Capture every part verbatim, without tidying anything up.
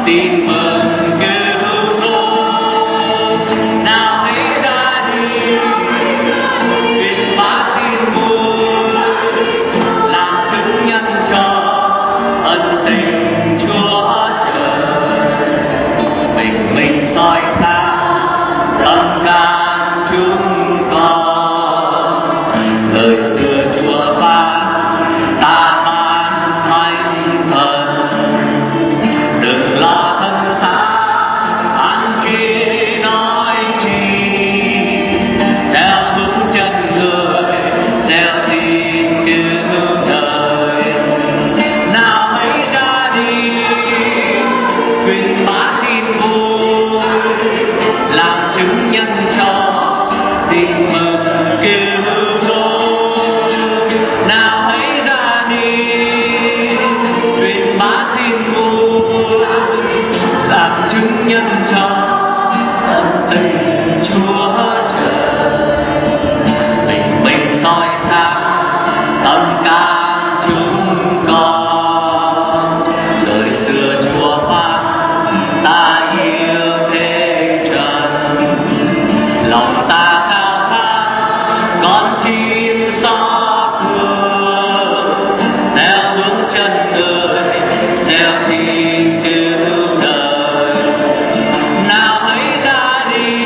tin mừng cứu rỗi. Nào hãy ra đi truyền bá tin vui, làm chứng nhân cho ân tình Chúa Trời. Mình mình soi sáng tâm can chúng con, lời xưa Chúa phán ta ban thánh thần. Đừng lo thân xác ăn chi nói chi, theo bước chân người gieo tin cứu đời. Nào hãy ra đi truyền bá tin vui, làm chứng nhân cho tin mừng cứu rỗi. Nào hãy ra đi truyền bá tin vui, làm chứng nhân cho ân tình Chúa Trời. Mình mình soi sáng tâm can chúng con, lời xưa Chúa phán ta yêu thế trần. Lòng ta khao khát con tim xót thương, theo bước chân người gieo tin cứu đời. Nào hãy ra đi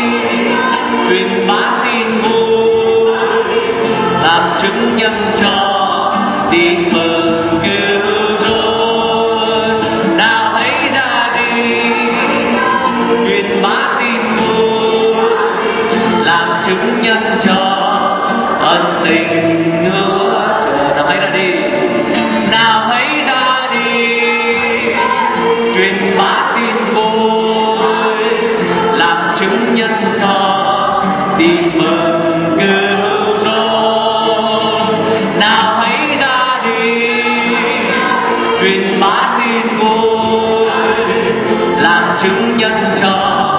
truyền bá tin vui, làm chứng nhân cho tin mừng cứu rỗi. Nào hãy ra đi truyền bá tin vui, làm chứng nhân cho ân tình Chúa Trời. Nào hãy ra đi, nào hãy ra đi truyền bá tin vui, làm chứng nhân cho tin mừng cứu rỗi. Nào hãy ra đi truyền bá tin vui, làm chứng nhân cho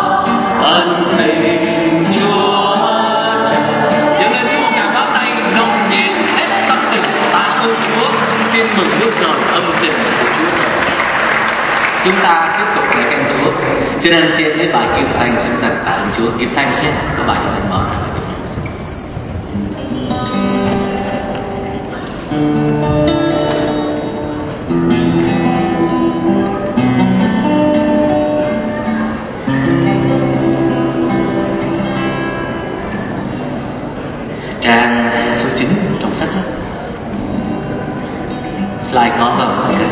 ân tình Chúa Trời. Dâng lên Chúa cảm pháo tay nồng nhiệt hết tâm tình tạ ơn Chúa, tin mừng nước trời ân tình của Chúa Trời. Chúng ta tiếp tục lời khen Chúa. Xin anh chị em lấy bài Kim Thanh xin thật tạ ơn Chúa. Kim Thanh sẽ có bài Kim Thanh mở ra. Trang số chín trong sách đó. Slide có không? Okay.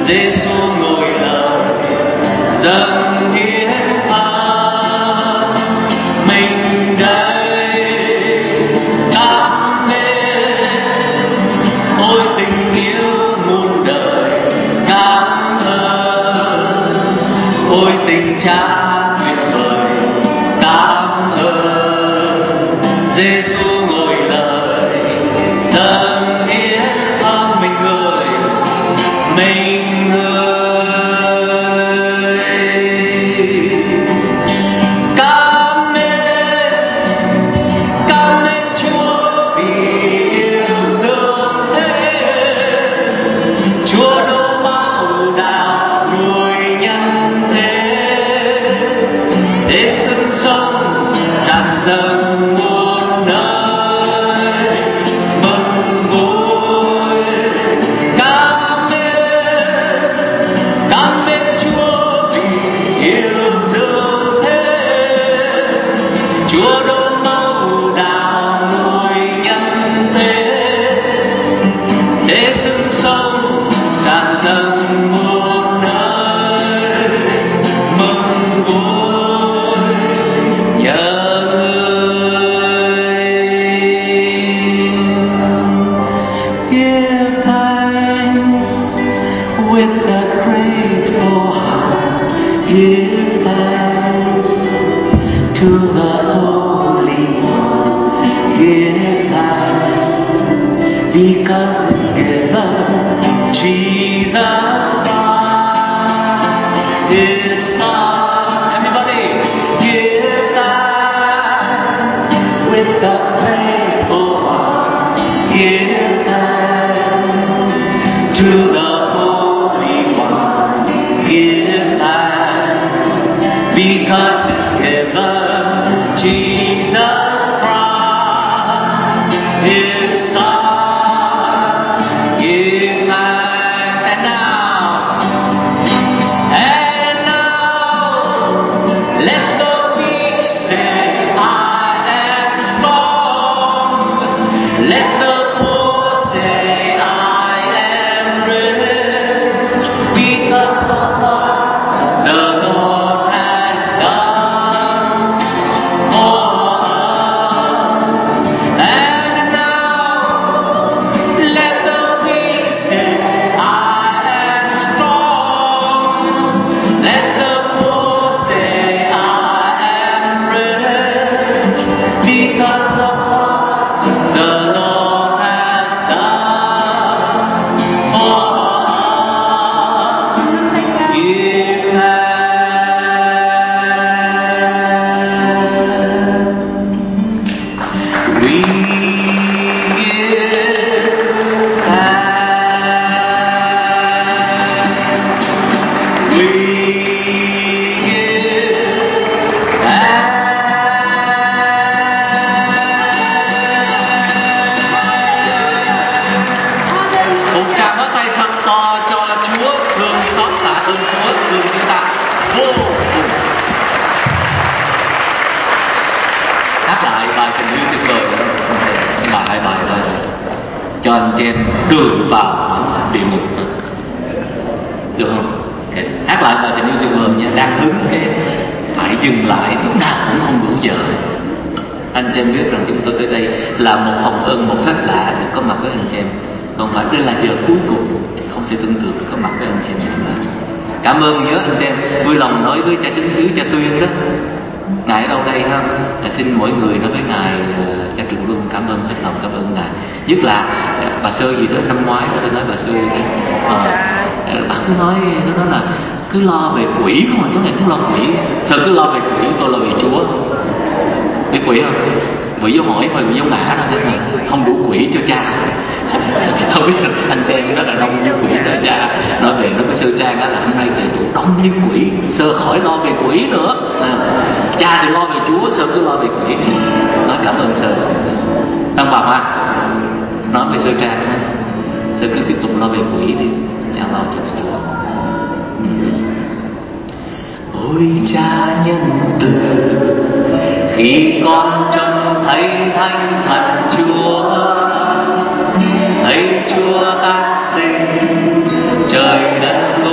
Giêsu ngồi lời dâng hiến tha mình đây cảm ơn ôi tình yêu muôn đời cảm ơn ôi tình cha tuyệt vời cảm ơn Giêsu ngồi lời dâng hiến tha mình người mình người cảm ơn cảm ơn Chúa vì yêu thương thế Chúa đổ máu đào nuôi nhân thế để sinh sống tràn dâng muôn nơi mừng vui cảm ơn cảm ơn Chúa vì yêu thương thế Chúa đổ máu đào nuôi nhân thế để sinh sống tràn dâng muôn nơi mừng vui nhờ người give thanks with a grateful heart give thanks to the Holy One give thanks because it's given Jesus Christ His Son. Everybody, give thanks with a grateful heart. Give thanks to the Holy One. Give thanks because it's given Jesus Christ His Son. Give thanks and now, and now, let the weak say, I am strong. Let the poor say, I am rich, because of what the Lord has done for us. And now, let the weak say, I am strong. Let the poor say, I am rich, because of what the Lord has done for us. Give thanks. We give thanks. We give thanks. Một tràng pháo tay thật to cho Chúa thương xót tạ ơn Chúa thương chúng ta vô cùng. Hát lại bài tình yêu tuyệt vời nữa, bài hai bài thôi cho anh chị em đường vào địa ngục thôi. Được không? Okay. Hát lại bài tình yêu tuyệt vời nha, đang hứng cái phải dừng lại lúc nào cũng không đủ giờ. Anh chị em biết rằng chúng tôi tới đây là một hồng ân, một phép lạ được có mặt với anh chị em. Không phải đây là giờ cuối cùng, không thể tưởng tượng được có mặt với anh chị em nữa. Cảm ơn nhớ anh chị em, vui lòng nói với cha chánh xứ cha Tuyên đó, ngài ở đâu đây ha, là xin mỗi người nói với ngài uh, cha Trường Luân cảm ơn hết lòng, cảm ơn ngài. Nhất là uh, bà Sơ gì đó năm ngoái đó, tôi nói bà Sơ gì đó, uh, bà cứ nói nó nói là cứ lo về quỷ không mà tối ngày cũng lo quỷ. Sao cứ lo về quỷ, tôi lo về Chúa. Biết quỷ không? Quỷ vô hỏi thôi, quỷ vô ngã đâu, không đủ quỷ cho cha. Không biết anh em đó là đông như quỷ đó cha. Nói về nó có Sơ Trang đó là hôm nay tụi đông như quỷ, Sơ khỏi lo về quỷ nữa. À, cha thì lo về Chúa, Sơ cứ lo về quỷ. Nói cảm ơn Sơ. Tăng Bà Hoa nói về Sơ Trang đó, Sơ cứ tiếp tục lo về quỷ đi, cha lo cho Chúa. Ừ. Ôi cha nhân từ, khi con trông thấy thánh thần Chúa, thấy Chúa tác sinh trời đất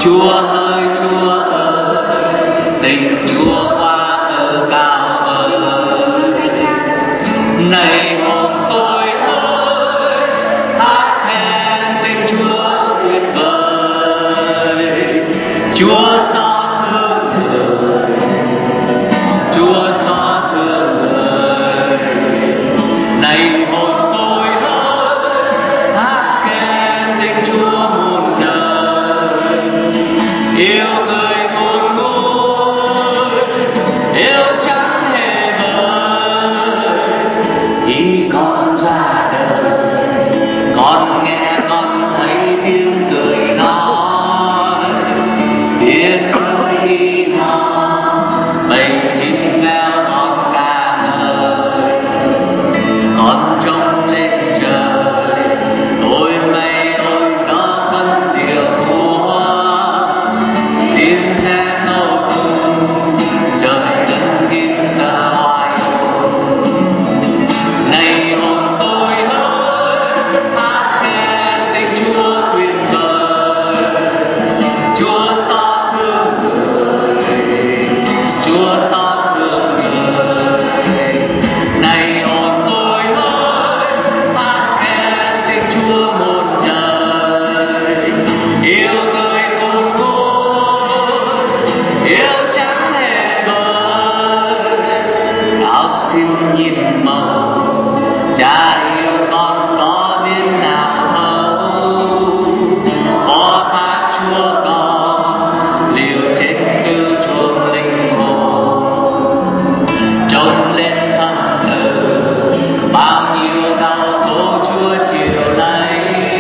Chúa ơi, Chúa ơi, tình Chúa qua ở cao vời. Này hồn tôi ơi, hát khen tình Chúa tuyệt vời. Chúa xót thương người, Chúa xót thương người. Này hồn tôi ơi, hát khen tình Chúa muôn đời. Yêu người muôn ngôi, yêu chẳng hề vời. Khi con ra đời, con nghe con thấy tiếng cười nói, tiếng cười hi ho, bầy chim veo con ca ngợi. Con trông lên trời, ôi mây ôi gió vẫn điệu múa. Tiếng xe nổ tung, trời đất kim sa hoài hồn. Này hồn tôi ơi, hát khen tình Chúa tuyệt vời. Chúa xót thương người, Chúa xót thương người. Này hồn tôi ơi, hát khen tình Chúa muôn trời. Yêu người khôn nguôi, yêu chẳng hề vời. Áo xin nhìn màu, cha yêu con có biết nào đâu. Có thác Chúa con liều chết cứu chuộc linh hồn. Trông lên thâm tử, bao nhiêu đau khổ Chúa chịu lấy.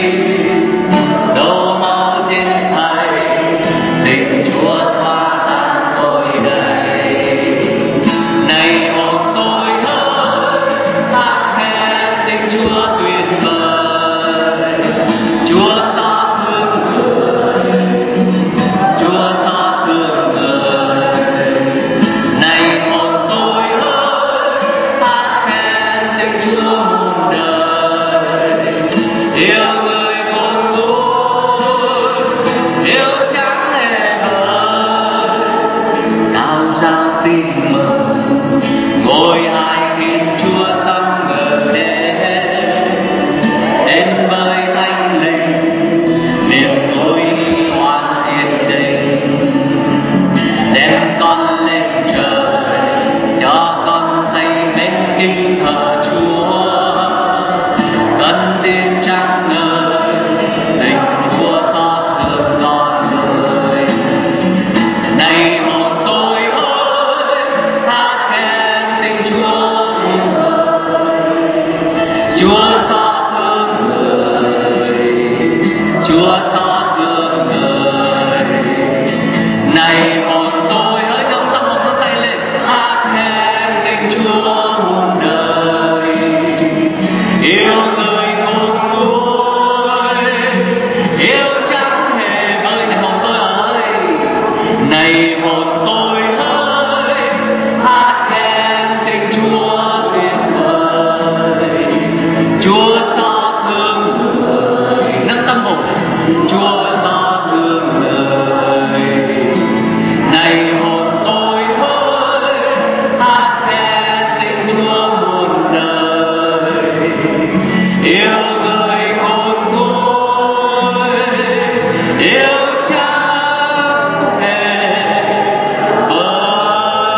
Đổ máu trên thầy, tình Chúa xóa tan tội đầy. Này hồn tôi ơi, hát khen tình Chúa tuyệt vời. Chúa xót thương người, Chúa xót thương người. Này hồn tôi ơi, hát khen tình Chúa muôn đời. Yêu người khôn nguôi, yêu chẳng hề vời. Nào giao tin mừng, ngôi hai thiên Chúa sáng ngời đến. Đến với thánh linh, niềm vui hoan yên đình. Đem con lên trời, cho con say mến kính thờ Chúa. Cất tiếng trăng ngời, tình Chúa xót thương con người. Này hồn tôi ơi, hát khen tình Chúa muôn đời. Chúa xót thương người, Chúa xót thương người. Này hồn tôi ơi, nâng tâm hồn nâng tay lên, hát khen tình Chúa muôn đời. Yêu người khôn nguôi, yêu chẳng hề vời. Này hồn tôi ơi, này hồn tôi ơi, hát khen tình Chúa tuyệt vời. Chúa xót thương người, nâng tâm hồn. Chúa xót thương người. Này hồn tôi ơi, hát khen tình Chúa muôn đời. Yêu người khôn nguôi, yêu chẳng hề vời.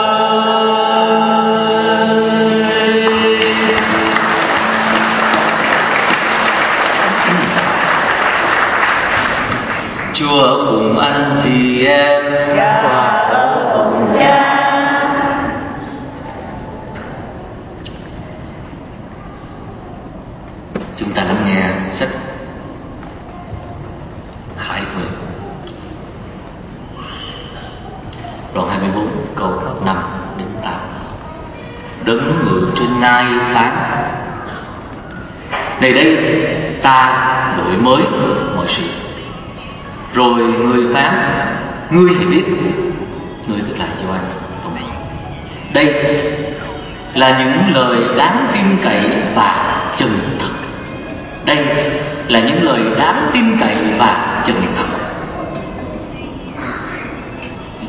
Chúa cùng anh chị em qua ở cùng cha. Chúng ta lắng nghe sách Khải Huyền đoạn hai mươi bốn câu năm đến tám. Đấng ngự trên ngai phán: này đây ta đổi mới mọi sự. Rồi người phán: ngươi hãy biết. Người tức là Gioan ông này. Đây là những lời đáng tin cậy và chân thật. Đây là những lời đáng tin cậy và chân thật.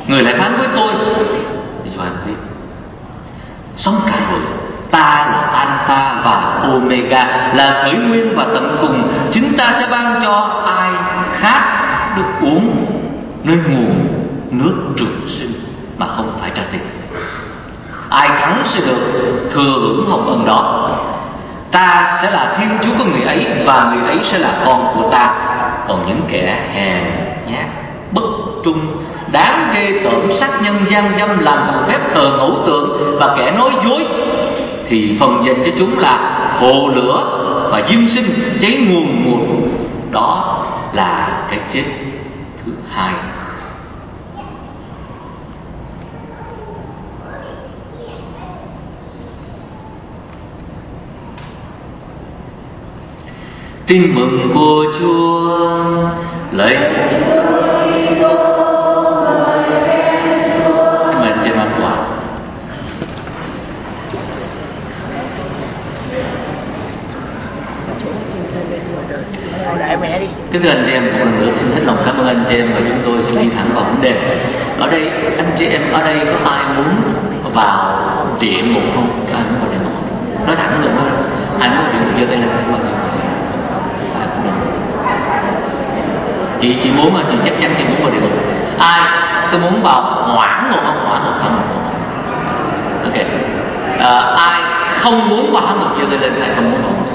Người lại phán với tôi, Gioan biết, sống cả rồi, ta là Alpha và Omega, là khởi nguyên và tận cùng. Chúng ta sẽ ban cho ai khát được uống nơi nguồn nước trường sinh mà không phải trả tiền. Ai thắng sẽ được thừa hưởng hồng ân đó. Ta sẽ là Thiên Chúa của người ấy, và người ấy sẽ là con của ta. Còn những kẻ hèn nhát, bất trung, đáng ghê tởm, sát nhân, gian dâm, làm thờ phép, thờ ngẫu tượng và kẻ nói dối, thì phần dành cho chúng là hồ lửa và diêm sinh cháy nguồn ngụt. Đó là cái chết thứ hai. Tin mừng của Chúa, lạy mình trên an toàn. Kính thưa anh chị em, một lần nữa xin hết lòng cảm ơn anh chị em, và chúng tôi sẽ đi thẳng vào vấn đề. Ở đây anh chị em ở đây có ai muốn vào địa ngục không? Có ai muốn vào địa ngục không? Nói thẳng được thôi. Ai muốn vào địa ngục giơ tay lên để vào địa ngục? Chị chị muốn, chị chắc chắn chị muốn vào địa ngục. Ai tôi muốn vào hỏa ngục không? Hỏa ngục, hỏa ngục. Ok. À, ai không muốn vào hỏa ngục giơ tay lên, ai không muốn vào hỏa ngục?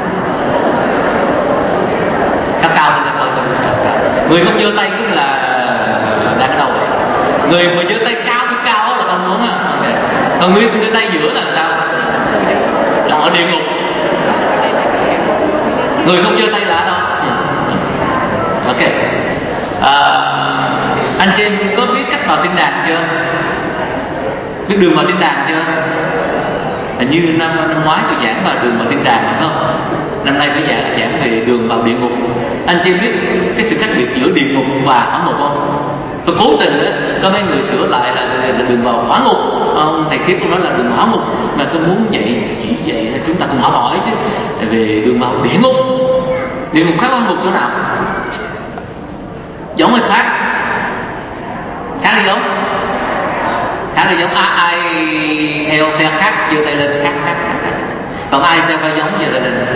Cao cao lên coi coi. Người không giơ tay tức là đang ở đâu vậy? Người mà giơ tay cao thì cao là không muốn á. Okay. Còn người giơ tay giữa là sao? Là ở địa ngục. Người không giơ tay là ở đâu? Ok. À, anh chị em có biết cách vào thiên đàng chưa? Biết đường vào thiên đàng chưa? Hình như năm năm ngoái tôi giảng vào đường vào thiên đàng phải không? Năm nay phải giảng giảng về đường vào địa ngục. Anh chị em biết cái sự khác biệt giữa địa ngục và hỏa ngục không? Tôi cố tình đó, có mấy người sửa lại là, là đường vào hỏa ngục. Ông thầy Khiết cũng nói là đường vào hỏa ngục, mà tôi muốn dạy chỉ dạy chúng ta cùng học hỏi chứ về đường vào địa ngục. Địa ngục khác hỏa ngục chỗ nào? Giống hay khác? Khác hay giống? Khác hay giống? À, ai theo phe khác giơ tay lên, khác khác khác khác. Còn ai theo phe giống giơ tay lên?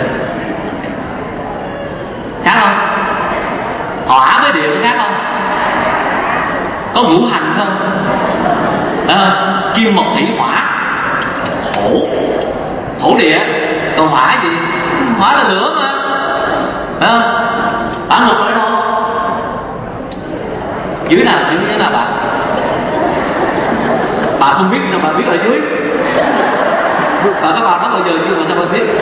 Khác không? Hỏa với địa có khác không? Có ngũ hành không? À, kim mộc thủy hỏa, thổ thổ địa. Còn hỏa gì? Hỏa là lửa mà. Phải không? Hỏa ngục ở đâu? Dưới nào? Dưới dưới nào bà? Bà không biết sao bà biết ở dưới? Bà có vào đó bao giờ chưa mà sao bà biết?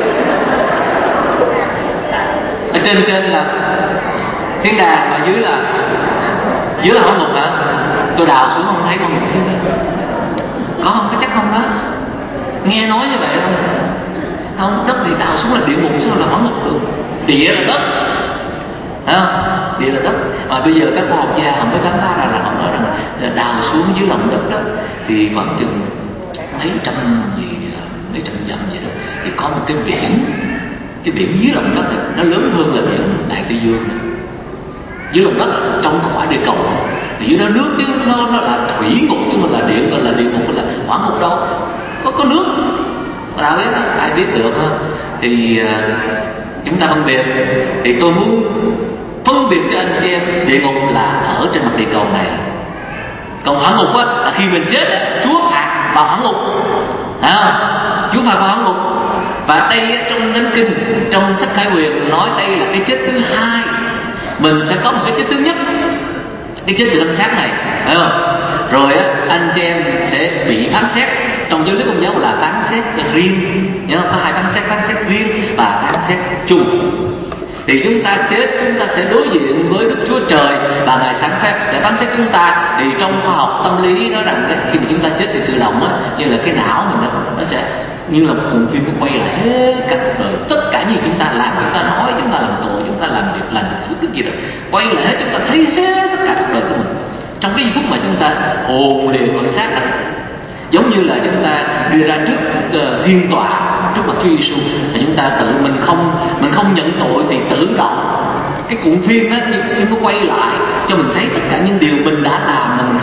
Ở trên trên là thiên đàng, và dưới là dưới là hỏa ngục hả? Tôi đào xuống không thấy hỏa ngục. Có không? Có chắc không đó? Nghe nói như vậy không? Không, đất thì đào xuống là địa ngục, xuống là hỏa ngục được. Địa là đất, thấy không? Địa là đất. Và bây giờ các khoa học gia họ mới khám phá ra là họ nói rằng là đào xuống dưới lòng đất đó thì khoảng chừng mấy trăm gì mấy trăm dặm gì đó thì có một cái biển. Cái biển dưới lòng đất này, nó lớn hơn là biển Đại Tây Dương này. Dưới lòng đất trong cái quả địa cầu này, thì dưới đó nước chứ nó nó là thủy ngục chứ mà là địa, gọi là địa ngục là hỏa ngục đâu. Có có nước nào biết đó, ai biết được không? Thì uh, chúng ta phân biệt. Thì tôi muốn phân biệt cho anh chị em địa ngục là ở trên mặt địa cầu này. Còn hỏa ngục á là khi mình chết á, Chúa phạt vào hỏa ngục, thấy không? Chúa phạt vào hỏa ngục. Và đây á, trong Thánh Kinh, trong sách Khải Huyền nói đây là cái chết thứ hai. Mình sẽ có một cái chết thứ nhất, cái chết từ thân xác này, phải không? Rồi á, anh chị em sẽ bị phán xét. Trong giáo lý Công giáo là phán xét riêng, nhớ không? Có hai phán xét, phán xét riêng và phán xét chung. Thì chúng ta chết, chúng ta sẽ đối diện với Đức Chúa Trời và Ngài sẵn phép sẽ phán xét chúng ta. Thì trong khoa học tâm lý nói rằng ấy, khi mà chúng ta chết thì tự động á, như là cái não mình đó, nó sẽ như là một cuộn phim nó quay lại hết cả cuộc đời. Tất cả những chúng ta làm, chúng ta nói, chúng ta làm tội, chúng ta làm việc, làm được phước đức gì đó, quay lại hết, chúng ta thấy hết tất cả cuộc đời của mình. Trong cái giây phút mà chúng ta hồn lìa khỏi xác đó, giống như là chúng ta đưa ra trước uh, thiên tọa, trước mặt Chúa Giêsu, là chúng ta tự mình không mình không nhận tội thì tự động cái cuộn phim đó, như phim nó quay lại cho mình thấy tất cả những điều mình đã làm mình không muốn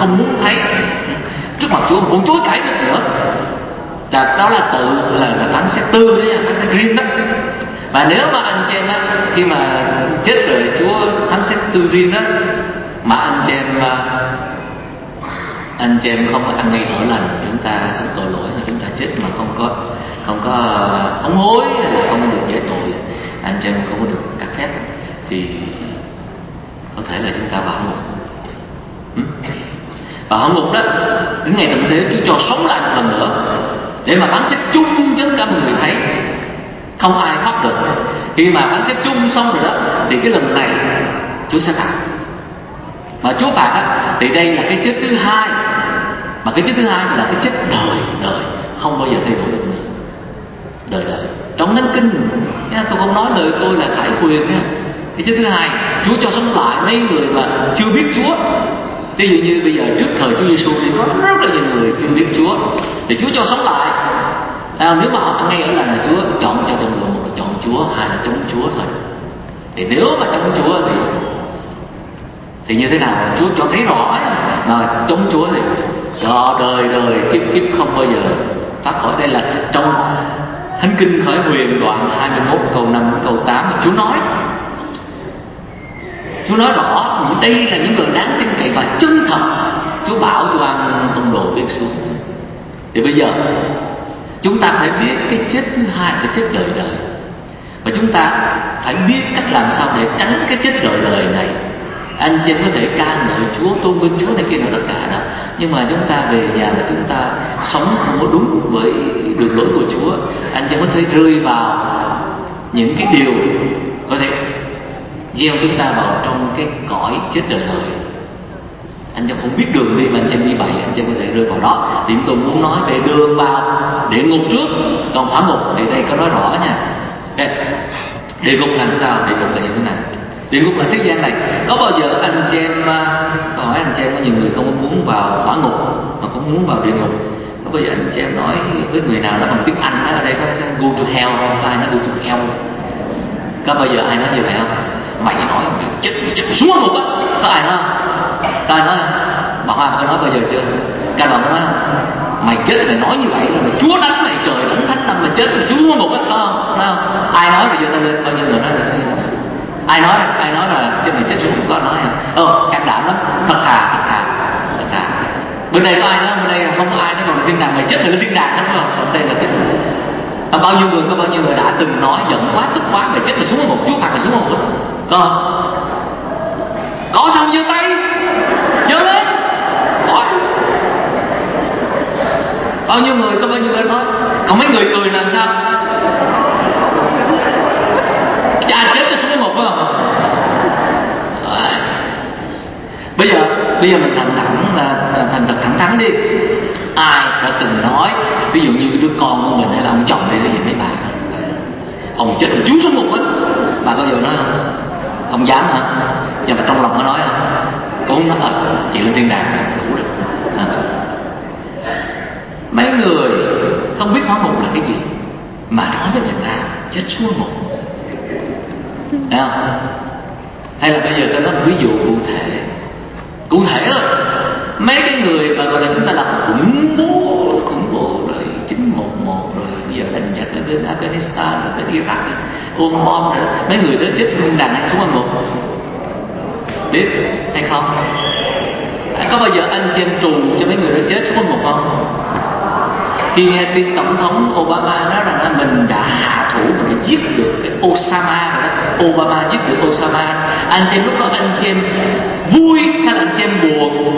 thấy trước mặt Chúa cũng chối cãi được nữa. Là đó là tự là, là phán xét tư đấy, phán xét riêng đó. Và nếu mà anh chị em á, khi mà chết rồi Chúa phán xét tư riêng đó, mà anh chị em anh chị em không ăn ngay ở lành, chúng ta sống tội lỗi mà chúng ta chết mà không có không có sám hối hay là không được giải tội, anh chị em không có được cắt phép, thì có thể là chúng ta vào ngục. Và hỏa ngục đó, đến ngày tận thế Chúa cho sống lại một lần nữa để mà phán xét chung cho tất cả mọi người thấy, không ai thoát được. Khi mà phán xét chung xong rồi đó, thì cái lần này Chúa sẽ phạt. Mà Chúa phạt á, thì đây là cái chết thứ hai. Mà cái chết thứ hai là cái chết đời đời, không bao giờ thay đổi được nữa, đời đời. Trong Thánh Kinh, tôi không nói lời tôi là khải quyền nha. Cái chết thứ hai, Chúa cho sống lại mấy người mà chưa biết Chúa. Ví dụ như bây giờ trước thời Chúa Giêsu thì có rất là nhiều người chưa biết Chúa, thì Chúa cho sống lại. À, nếu mà họ ăn ngay ở lành là Chúa chọn cho từng người, một là chọn Chúa, hai là chống Chúa thôi. Thì nếu mà chống Chúa thì thì như thế nào? Chúa cho thấy rõ mà chống Chúa thì cho đời đời kiếp kiếp không bao giờ thoát khỏi. Đây là trong Thánh Kinh Khải Huyền đoạn hai mươi mốt câu năm đến câu tám mà Chúa nói. Chúa nói rõ đây là những người đáng tin cậy và chân thật. Chúa bảo Gioan tông đồ viết xuống. Thì bây giờ chúng ta phải biết cái chết thứ hai, cái chết đời đời, và chúng ta phải biết cách làm sao để tránh cái chết đời đời này. Anh chị có thể ca ngợi Chúa, tôn vinh Chúa này kia là tất cả đó, nhưng mà chúng ta về nhà và chúng ta sống không có đúng với đường lối của Chúa, anh chị có thể rơi vào những cái điều có thể gieo chúng ta vào trong cái cõi chết đời đời. Anh em không biết đường đi mà anh em đi bậy, anh em có thể rơi vào đó. Thì tôi muốn nói về đường vào địa ngục trước, còn hỏa ngục thì đây có nói rõ nha. Đây, địa ngục làm sao? Địa ngục là như thế này. Địa ngục là thế gian này. Có bao giờ anh chị em, tôi hỏi anh chị em, có nhiều người không có muốn vào hỏa ngục mà cũng muốn vào địa ngục. Có bao giờ anh chị em nói với người nào đó bằng tiếng Anh đó, ở đây có cái go to hell không? Có ai nói go to hell? Có bao giờ ai nói như vậy không? Mày nói chết chết xuống hỏa ngục á, có ai nói không? Có ai nói không? Bà Hoa có nói bao giờ chưa? Các bạn có nói không? Mày chết mày nói như vậy là Chúa đánh mày, trời đánh thánh năm mày chết là Chúa xuống hỏa ngục á, có không? Nói không? Ai nói thì giơ tay lên, bao nhiêu người nói là sao? Ai nói là ai nói là chết mày chết xuống hỏa ngục, có nói không? Ờ, can đảm lắm, thật thà, thật thà, thật thà. Bên đây có ai nói? Bên đây không có ai nói, còn thiên đàng mày chết mày lên thiên đàng đúng không? Còn đây là chết. À, bao nhiêu người có bao nhiêu người đã từng nói giận quá tức quá mày chết mày xuống hỏa ngục, Chúa phạt mày xuống hỏa ngục, có không? Có sao giơ tay, giơ lên, có. Bao nhiêu người có bao nhiêu người nói, còn mấy người cười làm sao? Chà, chết cho xuống hỏa ngục phải không? À, bây giờ bây giờ mình thành thẳng là thành thật thẳng thắn đi. Ai đã từng nói, ví dụ như đứa con của mình hay là ông chồng đi, ví dụ mấy bà, ông chết rồi chú xuống ngục á, bà có bao giờ nói không? Không dám hả? Nhưng mà trong lòng nó nói không? Cũng nói thật, chị lên thiên đàng là đủ rồi. À. Mấy người không biết hỏa ngục là cái gì mà nói với người ta chết xuống ngục, thấy không? Hay là bây giờ tôi nói một ví dụ cụ thể, cụ thể thôi. Mấy cái người mà gọi là chúng ta là khủng bố, khủng bố rồi chín một một rồi bây giờ đánh Nhật ở bên Afghanistan rồi bên Iraq ôm bom rồi, mấy người đó chết thiên đàng hay xuống hỏa ngục? Biết hay không? À, có bao giờ anh chị em trù cho mấy người đó chết xuống hỏa ngục không? Khi nghe tin tổng thống Obama nói rằng là mình đã hạ thủ, mình đã giết được cái Osama rồi đó, Obama giết được Osama, anh chị em lúc đó anh chị em vui hay là anh chị em buồn?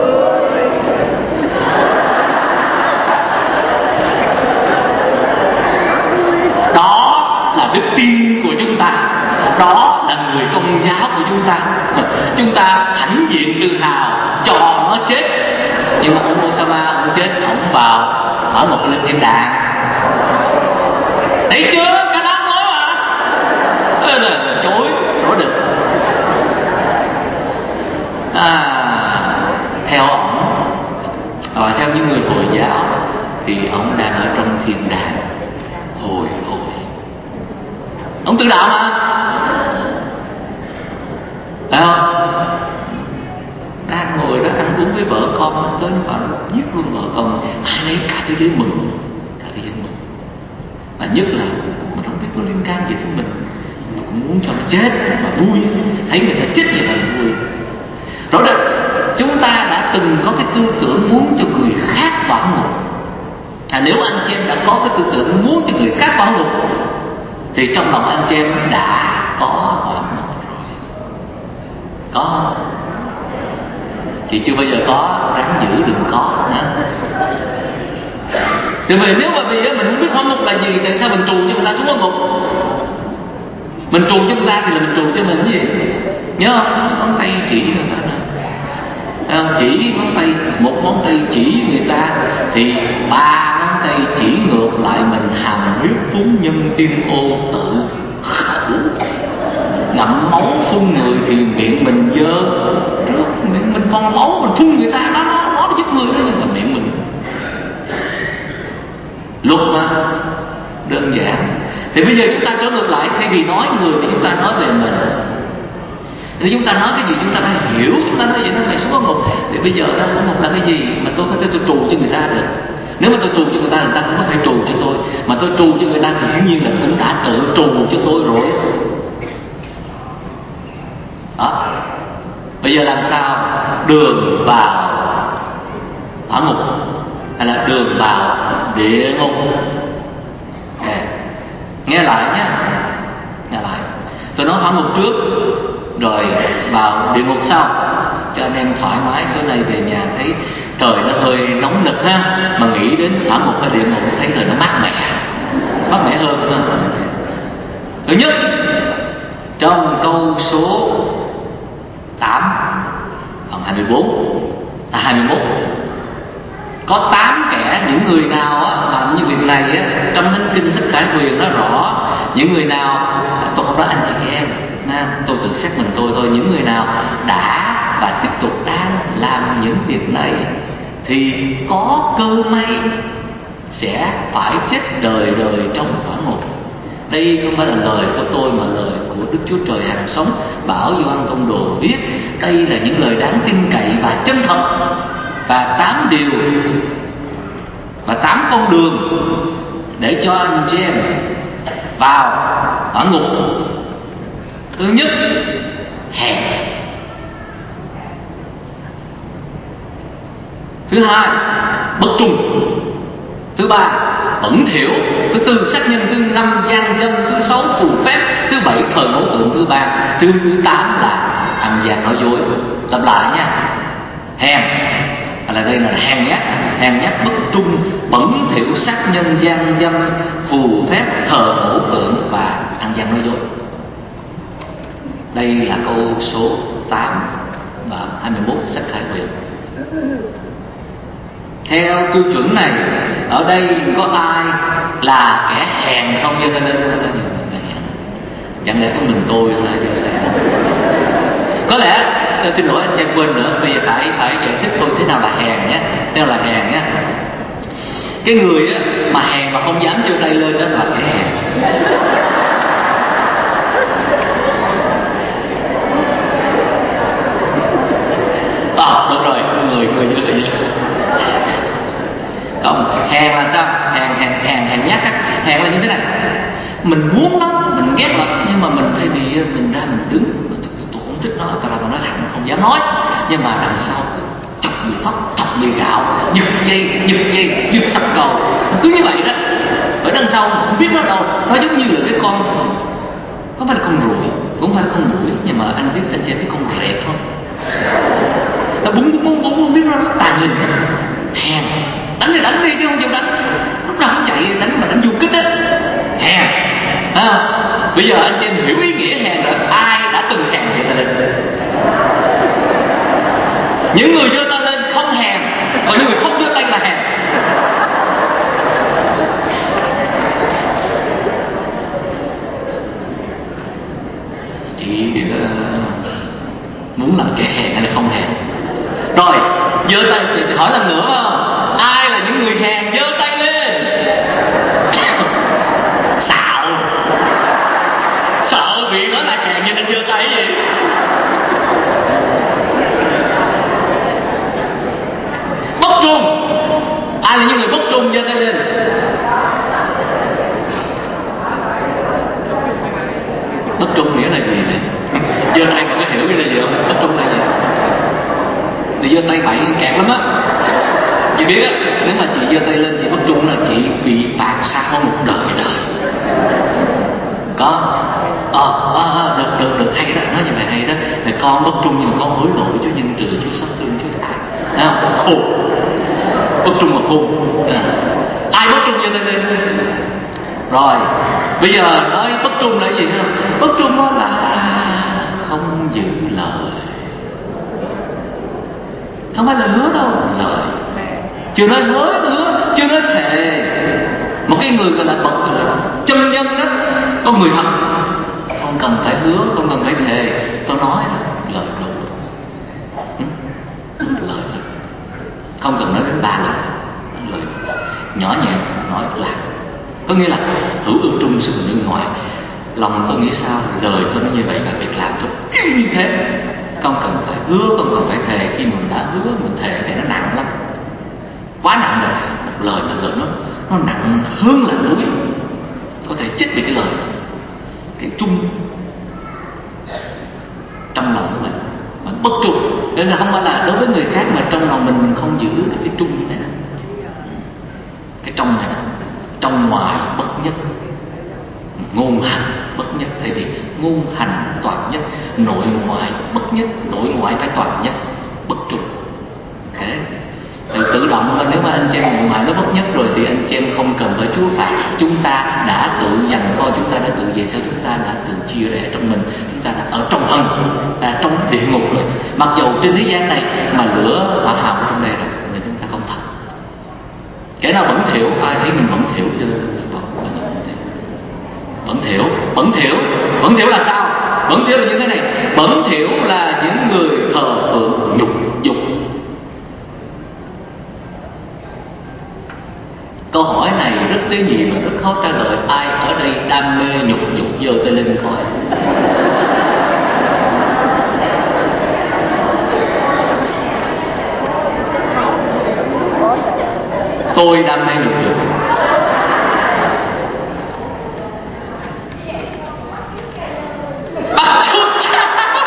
Đó là đức tin của chúng ta, đó là người Công giáo của chúng ta. Chúng ta hãnh diện tự hào cho nó chết. Nhưng mà ông Osama, ông chết, ông vào hỏa ngục lên thiên đàng. Thấy chưa? Cái đó nói mà. Ê là, là chối, nói được. À, theo ông, và theo những người Hồi giáo thì ông đang ở trong thiên đàng hồi hồi. Ông tự đạo mà, phải không? Đang ngồi đó ăn uống với với vợ con, nó tới nó vào nó giết luôn vợ con, ai nấy cả thế giới mừng, cả thế giới mừng. Và nhất là mình không biết nó liên can gì đến mình, mình cũng muốn cho nó chết mà vui, thấy người ta chết như vậy vui. Rõ ràng chúng ta đã từng có cái tư tưởng muốn cho người khác vào ngục. À, nếu anh chị em đã có cái tư tưởng muốn cho người khác vào ngục thì trong lòng anh chị em đã có hỏa ngục rồi. Có không? Thì chưa bao giờ có, ráng giữ đừng có nha. Thì vì nếu mà vì mình không biết hỏa ngục là gì, tại sao mình trù cho người ta xuống hỏa ngục? Mình trù cho người ta thì là mình trù cho mình cái gì? Nhớ không? Ngón tay chỉ người ta nữa. Chỉ ngón tay, một ngón tay chỉ người ta thì ba ngón tay chỉ ngược lại mình, hàm huyết phúng nhân tiên ô tự khẩu, ngậm máu phun người thì miệng mình dơ, trước miệng mình còn máu mình phun người ta, nó nó nó giết người đó, nhưng mà miệng mình luật mà đơn giản. Thì bây giờ chúng ta trở ngược lại, thay vì nói người thì chúng ta nói về mình. Nếu chúng ta nói cái gì chúng ta phải hiểu, chúng ta nói vậy nó phải xuống hỏa ngục. Thì bây giờ đó hỏa ngục là cái gì mà tôi có thể tôi trù cho người ta được? Nếu mà tôi trù cho người ta, người ta cũng có thể trù cho tôi. Mà tôi trù cho người ta thì hiển nhiên là tôi cũng đã tự trù cho tôi rồi. Đó. Bây giờ làm sao đường vào hỏa ngục hay là đường vào địa ngục? Okay. Nghe lại nhé, nghe lại. Tôi nói hỏa ngục trước, rồi vào địa ngục sau, cho anh em thoải mái. Tối nay về nhà thấy trời nó hơi nóng nực ha, mà nghĩ đến hỏa ngục hay địa ngục thấy trời nó mát mẻ, mát mẻ hơn ha. Thứ nhất, trong câu số tám phần hai mươi bốn à hai mươi mốt có tám kẻ, những người nào á, mà như việc này á, trong Thánh Kinh Sách Khải Huyền nó rõ, những người nào, tôi không nói anh chị em, Nam, tôi tự xét mình tôi thôi, những người nào đã và tiếp tục đang làm những việc này thì có cơ may sẽ phải chết đời đời trong hỏa ngục. Đây không phải là lời của tôi mà lời của Đức Chúa Trời hàng sống, Bảo Gioan Tông Đồ viết. Đây là những lời đáng tin cậy và chân thật. Và tám điều và tám con đường để cho anh chị em vào hỏa ngục. Thứ nhất, hèn. Thứ hai, bất trung. Thứ ba, bẩn thỉu. Thứ tư, sát nhân. Thứ năm, gian dâm. Thứ sáu, phù phép. Thứ bảy, thờ mẫu tượng. Thứ ba, thứ thứ tám là ăn gian nói dối. Lặp lại nha: hèn là đây là hèn nhát, hèn nhát, bất trung, bẩn thỉu, sát nhân, gian dâm, phù phép, thờ mẫu tượng và ăn gian nói dối. Đây là câu số tám và hai mươi mốt sách Khải Huyền. Theo tiêu chuẩn này, ở đây có ai là kẻ hèn không? Giơ tay lên. Chẳng lẽ có mình tôi thôi? Có lẽ, tôi xin lỗi anh Trang quên nữa, bây giờ phải phải giải thích tôi thế nào là hèn nhé. Thế nào là hèn nhé. Cái người á, mà hèn mà không dám giơ tay lên đó là kẻ hèn. À, được rồi, người người như vậy. Không, hèn là sao? Hèn hèn hèn hèn nhát á. Hèn là như thế này: mình muốn lắm, mình ghét lắm, nhưng mà mình thay vì mình ra mình đứng, tôi không thích nó, tao ra tao nói thẳng, không dám nói, nhưng mà đằng sau chọc bị tóc, chọc bị gạo, giật dây, giật dây, giật sập cầu, cứ như vậy đó. Ở đằng sau không biết nó đâu, nó giống như là cái con, không phải là con ruồi, cũng phải là con muỗi, nhưng mà anh biết, anh xem biết con rệp không? Nó búng búng búng búng, không biết nó nó tàn hình. Hèn, đánh thì đánh đi chứ không chịu đánh, lúc nào cũng chạy đánh mà đánh du kích á. Hèn, à, bây giờ anh chị em hiểu ý nghĩa hèn rồi. Ai đã từng hèn vậy ta lên? Những người giơ tay lên không hèn, còn những người không giơ tay là hèn. Chị uh, muốn làm kẻ hèn hay là không hèn? Rồi, giơ tay, chị hỏi lần nữa không? Ai là những người hèn giơ tay lên? Xạo, sợ bị nói là hèn cho nên giơ tay gì? Ai là những người bất trung giơ tay lên. Bất trung nghĩa là gì vậy? Giơ tay còn có hiểu cái là gì không? Bất trung là gì? Thì giơ tay bậy kẹt lắm á. Chị biết á, nếu mà chị giơ tay lên chị bất trung là chị bị phạt sau một đời đời. Có. Ờ, à, à, được, được, được, hay đó, nói như vậy hay đó. Là con bất trung nhưng mà con hối lỗi Chúa nhân từ, Chúa xót thương, Chúa tha. À, khôn. Bất trung mà khôn. À. Ai bất trung giơ tay lên? Rồi, bây giờ nói bất trung là gì không? Bất trung đó là không giữ lời. Không phải là hứa đâu, lời. Chưa nói hứa, hứa, chưa nói thề. Một cái người gọi là bậc chân nhân đó, con người thật, không cần phải hứa, không cần phải thề. Tôi nói lời đủ, ừ? Lời thôi, không cần nói đến ba lần, lời nhỏ nhẹ nói làm. Có nghĩa là hữu ương trung sức bên ngoài. Lòng tôi nghĩ sao, lời tôi nói như vậy và việc làm tôi như thế. Không cần phải hứa, không cần phải thề. Khi mình đã hứa, mình thề thì nó nặng lắm, quá nặng rồi. Một lời mà lời nó nó nặng hơn là núi, có thể chết vì cái lời. Cái trung trong lòng của mình, mình bất trung. Nên là không phải là đối với người khác, mà trong lòng mình mình không giữ được cái trung này, cái trong này, trong ngoài bất nhất, ngôn hành bất nhất. Thay vì ngôn hành toàn nhất, nội ngoại bất nhất, nội ngoại phải toàn nhất, bất trung. Ok, thì tự động mà nếu mà anh chị em nội ngoại nó bất nhất rồi thì anh chị em không cần phải Chúa phạt. Chúng ta đã tự giằng co, chúng ta đã tự về sau, chúng ta đã tự chia rẽ trong mình, chúng ta đã ở trong ân, đã trong địa ngục rồi. Mặc dù trên thế gian này mà lửa hỏa hào ở trong đây rồi, nhưng chúng ta không thật. Kẻ nào bẩn thỉu, ai thấy mình bẩn thỉu chưa? Bẩn thỉu, bẩn thỉu, bẩn thỉu là sao? Bẩn thỉu là như thế này. Bẩn thỉu là những người thờ phượng nhục dục. Câu hỏi này rất tế nhị và rất khó trả lời. Ai ở đây đam mê nhục dục giơ tay lên coi. Tôi đam mê nhục dục. Bắt chước cha.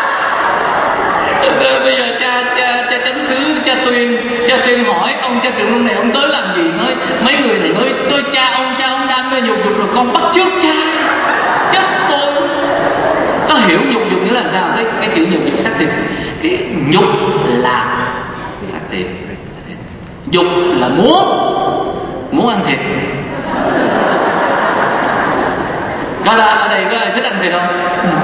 Bây giờ cha cha cha chánh xứ, cha Tuyên, cha Tuyên hỏi ông cha trưởng lúc này ông tới làm gì? Nói mấy người này nói tôi cha ông cha ông đam mê nhục dục rồi con bắt chước cha. Chết tôi. Có hiểu nhục dục nghĩa là sao? Cái cái chữ nhục dục xác thịt. Cái nhục là xác thịt. Dục là muốn muốn ăn thịt. Có ra ở đây có ai thích ăn thịt không?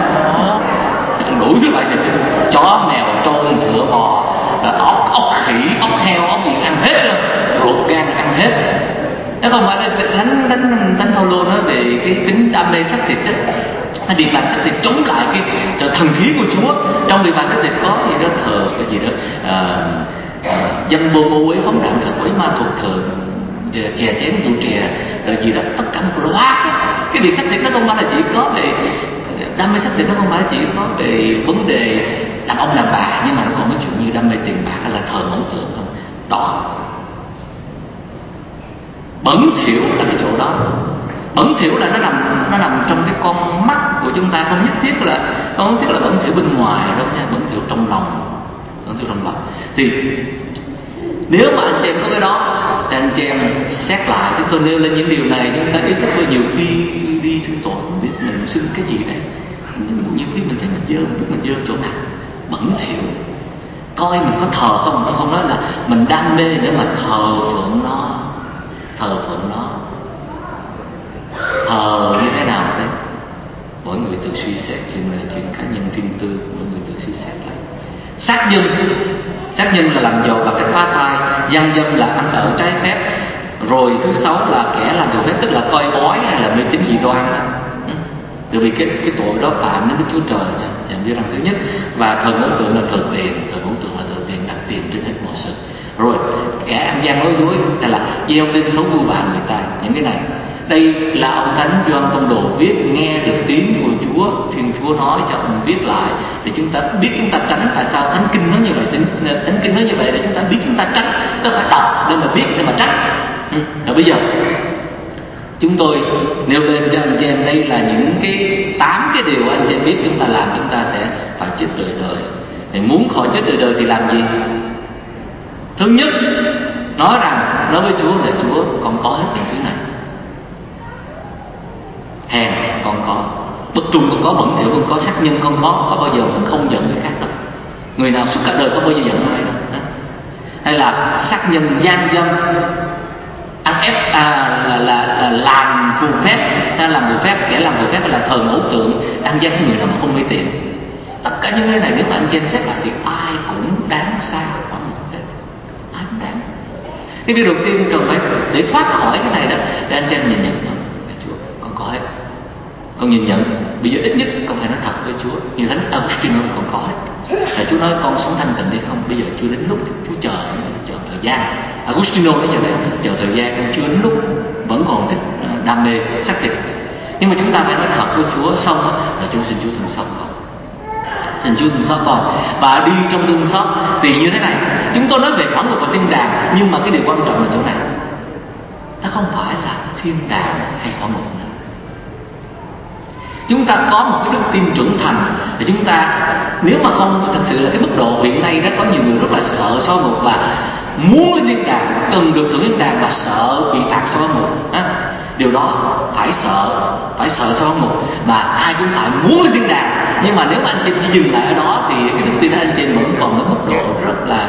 Đủ thứ loại thịt, chó mèo trâu ngựa bò, ốc ốc khỉ ốc heo ốc gì ăn hết rồi, ruột gan ăn hết. Nó không phải là thánh thánh thánh Phaolô nói về cái tính đam mê xác thịt đó. Cái địa bàn xác thịt chống lại cái thần khí của Chúa. Trong địa bàn xác thịt có gì đó thờ cái gì đó à, à, dâm bô ô uế phóng đạn thờ quấy ma thuật thờ chè chén rượu chè rồi gì đó, tất cả một loạt. Cái việc xác thịt nó không phải là chỉ có về đam mê xác thịt, nó không phải chỉ có về vấn đề đàn ông đàn bà, nhưng mà nó còn cái chuyện như đam mê tiền bạc hay là thờ mẫu tượng không đó. Bẩn thỉu là cái chỗ đó. Bẩn thỉu là nó nằm nó nằm trong cái con mắt của chúng ta, không nhất thiết là không nhất thiết là bẩn thỉu bên ngoài đâu nha, bẩn thỉu trong lòng, bẩn thỉu trong lòng. Thì nếu mà anh chị em có cái đó thì anh chị em xét lại. Chúng tôi nêu lên những điều này, chúng ta ý thức là nhiều khi đi xưng tội không biết mình xưng cái gì đấy. Nhiều khi mình thấy mình dơ, mình biết mình dơ chỗ nào. Bẩn thỉu. Coi mình có thờ không? Tôi không nói là mình đam mê để mà thờ phượng nó, thờ phượng nó, thờ như thế nào đấy. Mỗi người tự suy xét, chuyện là chuyện cá nhân riêng tư, mỗi người tự suy xét lại. Sát nhân, sát nhân là làm giàu bằng cách phá thai. Gian dâm là ăn ở trái phép. Rồi thứ sáu là kẻ làm điều phép, tức là coi bói hay là mê tín dị đoan đó. Tại vì cái cái tội đó phạm đến Đức Chúa Trời nha, dành cho rằng thứ nhất. Và thờ mẫu tượng là thờ tiền, thờ mẫu tượng là thờ tiền, đặt tiền trên hết mọi sự. Rồi kẻ ăn gian nói dối hay là gieo tin xấu vu vạ người ta, những cái này. Đây là ông Thánh Gioan Tông Đồ viết, nghe được tiếng của Chúa, Thiên Chúa nói cho ông viết lại để chúng ta biết, chúng ta tránh. Tại sao Thánh Kinh nói như vậy? Thánh Kinh nói như vậy để chúng ta biết, chúng ta tránh. Ta phải đọc để mà biết, để mà tránh. Bây giờ chúng tôi nêu lên cho anh chị em đây là những cái tám cái điều anh chị em biết chúng ta làm chúng ta sẽ phải chết đời đời. Thì muốn khỏi chết đời đời thì làm gì? Thứ nhất, nói rằng nói với Chúa là Chúa, con có hết những thứ này, hèn con có, bất trung con có, bẩn thỉu con có, sát nhân con có, có bao giờ mình không giận người khác đâu. Người nào suốt cả đời không bao giờ giận ai đâu. Hay là sát nhân, gian dâm, ăn ép, à, là, là, là làm phù phép, hay làm phù phép, kẻ làm phù phép là thờ mẫu tượng, ăn gian người nào mà không mê tiền. Tất cả những cái này nếu mà anh chị em xét lại thì ai cũng đáng sao khoảng một hết, ai cũng đáng. Cái điều đầu tiên cần phải để thoát khỏi cái này đó, để anh chị em nhìn nhận Chúa, con có hết, con nhìn nhận. Bây giờ ít nhất con phải nói thật với Chúa, như Thánh Augustino con có hết. Và Chúa nói con sống thanh tịnh hay không? Bây giờ chưa đến lúc, Chúa chờ, chờ thời gian. Augustino nói như vậy, chờ thời gian, con chưa đến lúc, vẫn còn thích đam mê xác thịt. Nhưng mà chúng ta phải nói thật với Chúa, xong là Chúa xin Chúa thương xót con, xin Chúa thương xót con. Và đi trong thương xót thì như thế này, chúng tôi nói về phản ngục và thiên đàng, nhưng mà cái điều quan trọng là chỗ này, nó không phải là thiên đàng hay phản ngục nữa. Chúng ta có một cái đức tin trưởng thành để chúng ta, nếu mà không thật sự là cái mức độ hiện nay đó, có nhiều người rất là sợ soi ngục và muốn lên thiên đàng, cần được thưởng thiên đàng và sợ bị phạt soi ngục. À, điều đó phải sợ, phải sợ soi ngục, mà ai cũng phải muốn lên thiên đàng. Nhưng mà nếu mà anh chị chỉ dừng lại ở đó thì cái đức tin của anh chị vẫn còn ở mức độ rất là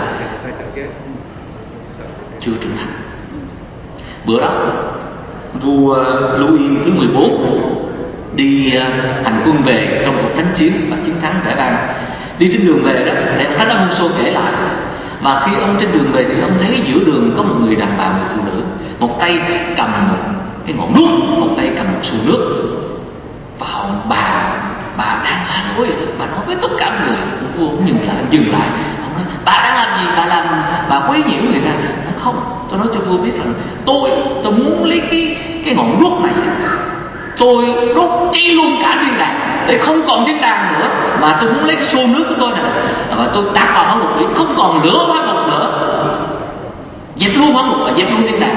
chưa trưởng thành. Bữa đó vua Louis thứ mười bốn đi hành quân về trong cuộc thánh chiến và chiến thắng Vẻ Vang. Đi trên đường về đó, thì ông Thánh Alfonso kể lại, và khi ông trên đường về thì ông thấy giữa đường có một người đàn bà, người phụ nữ, một tay cầm một cái ngọn đuốc, một tay cầm một xù nước, và ông bà bà đang la lối, bà nói với tất cả người. Ông vua cũng dừng lại, dừng lại, ông nói bà đang làm gì? Bà làm bà quấy nhiễu người ta. Nói không, tôi nói cho vua biết rằng tôi tôi muốn lấy cái cái ngọn đuốc này, tôi đốt cháy luôn cả thiên đàng để không còn thiên đàng nữa, mà tôi muốn lấy cái xô nước của tôi này và tôi tạt vào hỏa ngục để không còn lửa hỏa ngục nữa, dẹp luôn hỏa ngục và dẹp luôn thiên đàng.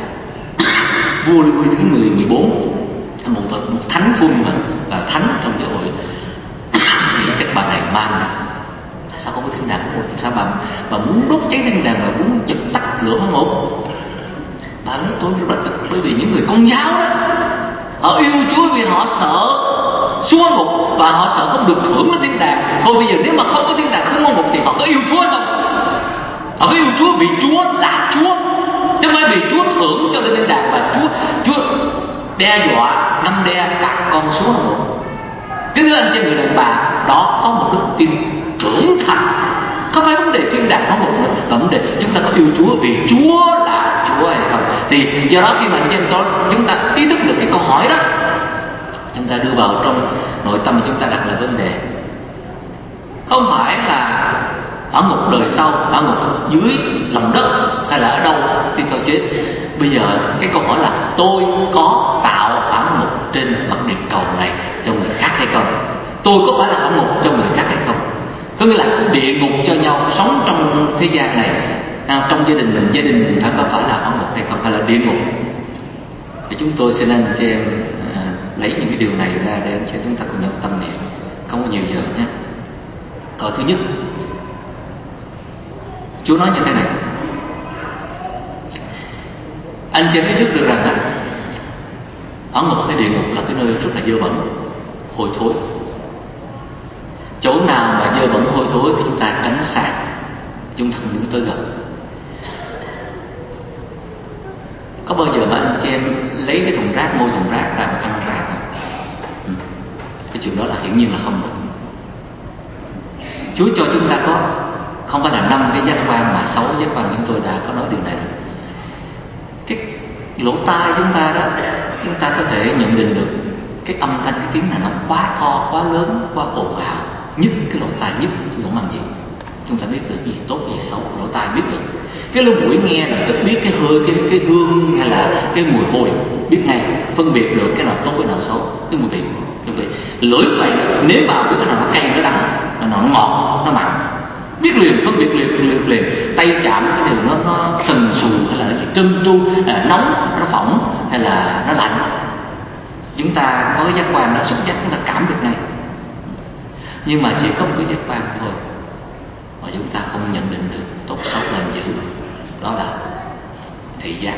Vua Louis thứ mười mười bốn, một một thánh phun mà là thánh trong giáo hội, nghĩ chắc bà này man, tại sao không có thiên đàng của một, sao bà bà muốn đốt cháy thiên đàng và muốn dập tắt lửa hỏa ngục? Bà nói tôi rất là tức, bởi vì những người Công giáo đó, họ yêu Chúa vì họ sợ xuống hỏa ngục và họ sợ không được thưởng lên thiên đàng. Thôi bây giờ nếu mà không có thiên đàng, không hỏa ngục thì họ có yêu Chúa không? Họ có yêu Chúa vì Chúa là Chúa, chứ không phải vì Chúa thưởng cho lên thiên đàng và Chúa Chúa đe dọa, năm đe phạt con xuống hỏa ngục. Cái nữa anh chị người đàn bà đó có một đức tin trưởng thành, không phải vấn đề thiên đàng hỏa ngục nữa, mà vấn đề chúng ta có yêu Chúa vì Chúa là Chúa hay không. Thì do đó khi mà anh chị em có chúng ta ý thức được cái câu hỏi đó, chúng ta đưa vào trong nội tâm chúng ta đặt là vấn đề không phải là ở ngục đời sau, ở ngục dưới lòng đất hay là ở đâu khi tôi chết. Bây giờ cái câu hỏi là tôi có tạo hỏa ngục trên mặt địa cầu này cho người khác hay không? Tôi có phải là hỏa ngục cho người khác hay không? Có nghĩa là địa ngục cho nhau sống trong thế gian này, à, trong gia đình mình, gia đình mình phải có phải là hỏa ngục hay không, hay là địa ngục? Thì chúng tôi xin anh chị em à, lấy những cái điều này ra để anh chị em chúng ta cùng nhau tâm niệm, không có nhiều giờ nhé. Câu thứ nhất, Chúa nói như thế này, anh chị em ý thức được rằng đó, hỏa ngục hay địa ngục là cái nơi rất là dơ bẩn, hôi thối. Chỗ nào mà dơ bẩn hôi thối thì chúng ta tránh xa, chúng ta không muốn tới gần. Có bao giờ mà anh chị em lấy cái thùng rác, môi thùng rác ra mà ăn rác không? Ừ. Cái chuyện đó là hiển nhiên là không được. Chúa cho chúng ta có không phải là năm cái giác quan mà sáu giác quan, chúng tôi đã có nói điều này rồi. Cái lỗ tai chúng ta đó, chúng ta có thể nhận định được cái âm thanh, cái tiếng này nó quá to, quá lớn, quá ồn ào, nhức cái lỗ tai, nhức lỗ mang gì. Chúng ta biết được gì tốt gì xấu, lỗ tai biết được. Cái lỗ mũi nghe là tức biết cái hơi, cái cái hương hay là cái mùi hôi, biết ngay, phân biệt được cái nào tốt cái nào xấu, cái mùi vị. Cái vị. Lưỡi vậy nếm vào biết cái nào nó cay, nó đắng, cái nào nó ngọt, nó mặn, biết liền, phân biệt liền, liền, liền. Tay chạm cái điều nó nó sần sù hay là trơn tru, à, nóng, nó Chúng ta có cái giác quan đó, xúc giác chúng ta cảm được ngay. Nhưng mà chỉ có một cái giác quan thôi mà chúng ta không nhận định được tốt xấu lành dữ, đó là thị giác.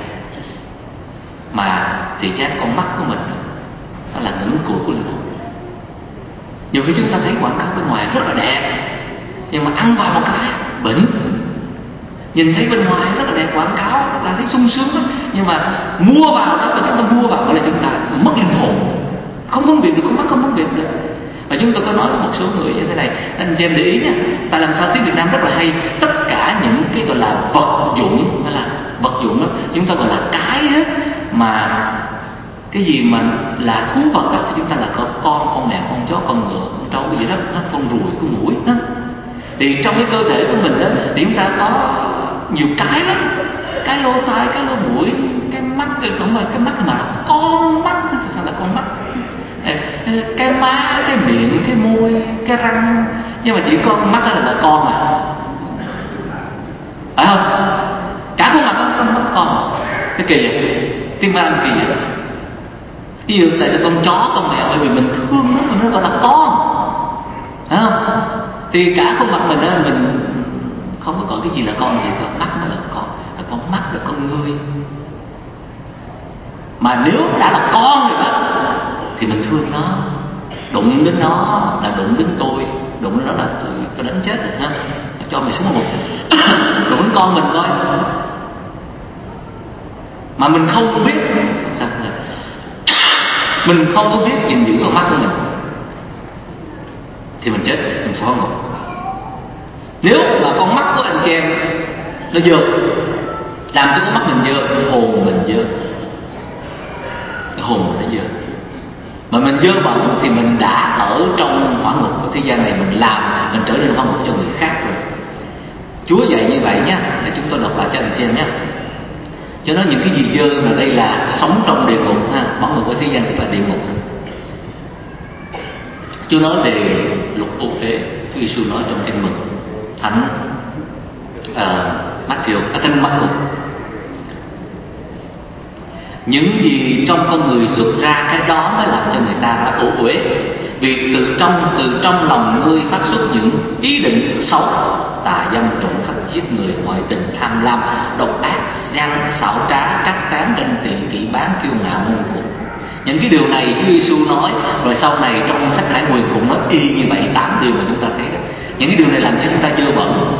Mà thị giác con mắt của mình đó là ngưỡng cửa của linh hồn. Nhiều khi chúng ta thấy quảng cáo bên ngoài rất là đẹp, nhưng mà ăn vào một cái bệnh. Nhìn thấy bên ngoài rất là đẹp quảng cáo, rất là thấy sung sướng đó, nhưng mà mua vào đó, và chúng ta mua vào là chúng ta mất linh hồn, không phân biệt được, con mắt không phân biệt được. Và chúng tôi có nói với một số người như thế này, anh chị em để ý nha, tại làm sao tiếng Việt Nam rất là hay, tất cả những cái gọi là vật dụng hay là vật dụng đó, chúng ta gọi là cái đó, mà cái gì mà là thú vật đó, thì chúng ta là có con, con mèo, con chó, con ngựa, con trâu cái gì đó, con ruồi, con muỗi đó. Thì trong cái cơ thể của mình đó, thì chúng ta có nhiều cái lắm, cái lỗ tai, cái lỗ mũi, cái mắt, cái không phải cái mắt mà là con mắt, sao là con mắt, cái má, cái miệng, cái môi, cái răng, nhưng mà chỉ con mắt là, là con mà, phải không? Cả khuôn mặt đó, con mắt con, cái kỳ vậy, tiếng Ba Lan kỳ vậy. Ví dụ tại sao con chó, con mèo, bởi vì mình thương nó, mình nó gọi là con, phải không? Thì cả khuôn mặt mình đó, mình không có gọi cái gì là con, chỉ có mắt mới là con, là con mắt, là con ngươi. Mà nếu đã là con rồi đó thì mình thương nó, đụng đến nó là đụng đến tôi, đụng đến nó là tôi, tôi đánh chết rồi ha, cho mày xuống một đụng đến con mình coi. Mà mình không biết sao là mình không có biết gìn giữ con mắt của mình thì mình chết, mình sẽ không ngủ. Nếu mà con mắt của anh chị em nó dơ, làm cho con mắt mình dơ, hồn mình dơ, hồn mình nó dơ, mà mình dơ bẩn thì mình đã ở trong hỏa ngục của thế gian này, mình làm, mình trở nên hỏa ngục cho người khác rồi. Chúa dạy như vậy nhé, để chúng tôi đọc lại cho anh chị em nhé. Cho nên những cái gì dơ mà đây là sống trong địa ngục ha, hỏa ngục của thế gian tức là địa ngục. Chúa nói về luật ô uế, Chúa Giêsu nói trong Tin Mừng Thánh uh, Matthew, à, Thánh Marco. Những gì trong con người xuất ra, cái đó mới làm cho người ta ra ô uế. Vì từ trong từ trong lòng ngươi phát xuất những ý định xấu, tà dâm, trộm cắp, giết người, ngoại tình, tham lam, độc ác, gian xảo trá, trác tán, ganh tị, kỵ bán, kiêu ngạo, ngông cuồng. Những cái điều này Chúa Giêsu nói, rồi sau này trong sách Khải Huyền cũng nói y như vậy, tám điều mà chúng ta thấy đó. Những cái điều này làm cho chúng ta dơ bẩn.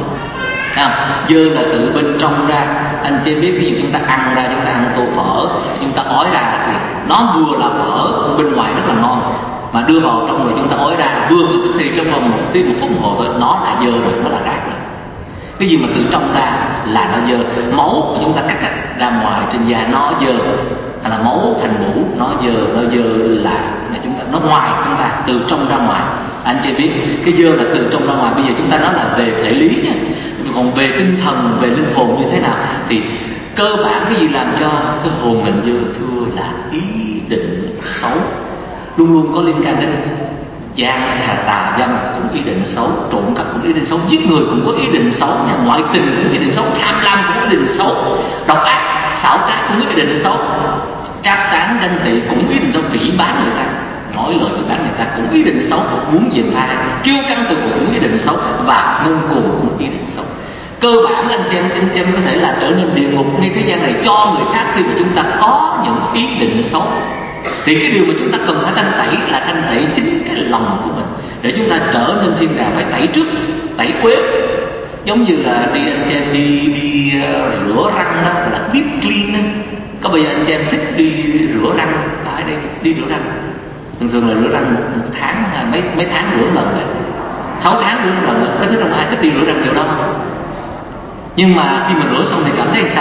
À, dơ là từ bên trong ra. Anh chị biết khi chúng ta ăn ra, chúng ta ăn tô phở, chúng ta ói ra thì nó vừa là phở, bên ngoài rất là ngon, mà đưa vào trong rồi chúng ta ói ra, vừa tức thì trong vòng một tiếng một phút đồng hồ thôi, nó là dơ rồi, nó là rác rồi. Cái gì mà từ trong ra là nó dơ. Máu mà chúng ta cắt, cắt ra ngoài trên da nó dơ, hay là máu thành mũ nó dơ, nó dơ là, là chúng ta, nó ngoài chúng ta, từ trong ra ngoài. Anh chị biết cái dơ là từ trong ra ngoài. Bây giờ chúng ta nói là về thể lý nha, còn về tinh thần, về linh hồn như thế nào thì cơ bản cái gì làm cho cái hồn mình dơ, thưa là ý định xấu. Luôn luôn có liên can đến gian hà tà dâm cũng ý định xấu, trộm cắp cũng ý định xấu, giết người cũng có ý định xấu, ngoại tình cũng ý định xấu, tham lam cũng có ý định xấu, độc ác xảo trá cũng có ý định xấu, trác tán ganh tị cũng ý định xấu, phỉ bán người ta, nói lời phỉ bán người ta cũng ý định xấu, muốn giành thai, kiêu căng tự phụ cũng ý định xấu, và ngông cuồng cũng ý định xấu. Cơ bản anh chị em anh chị em có thể là trở nên địa ngục ngay thế gian này cho người khác khi mà chúng ta có những ý định xấu. Thì cái điều mà chúng ta cần phải thanh tẩy là thanh tẩy chính cái lòng của mình, để chúng ta trở nên thiên đàng phải tẩy trước, tẩy quế. Giống như là đi anh chị em đi đi uh, rửa răng đó, gọi là deep clean đó. Có bây giờ anh chị em thích đi rửa răng, ở đây thích đi rửa răng. Thường thường là rửa răng một, một tháng, mấy mấy tháng rửa một lần vậy, sáu tháng rửa một lần. Có thích trong ai thích đi rửa răng kiểu đó không? Nhưng mà khi mà rửa xong thì cảm thấy sao?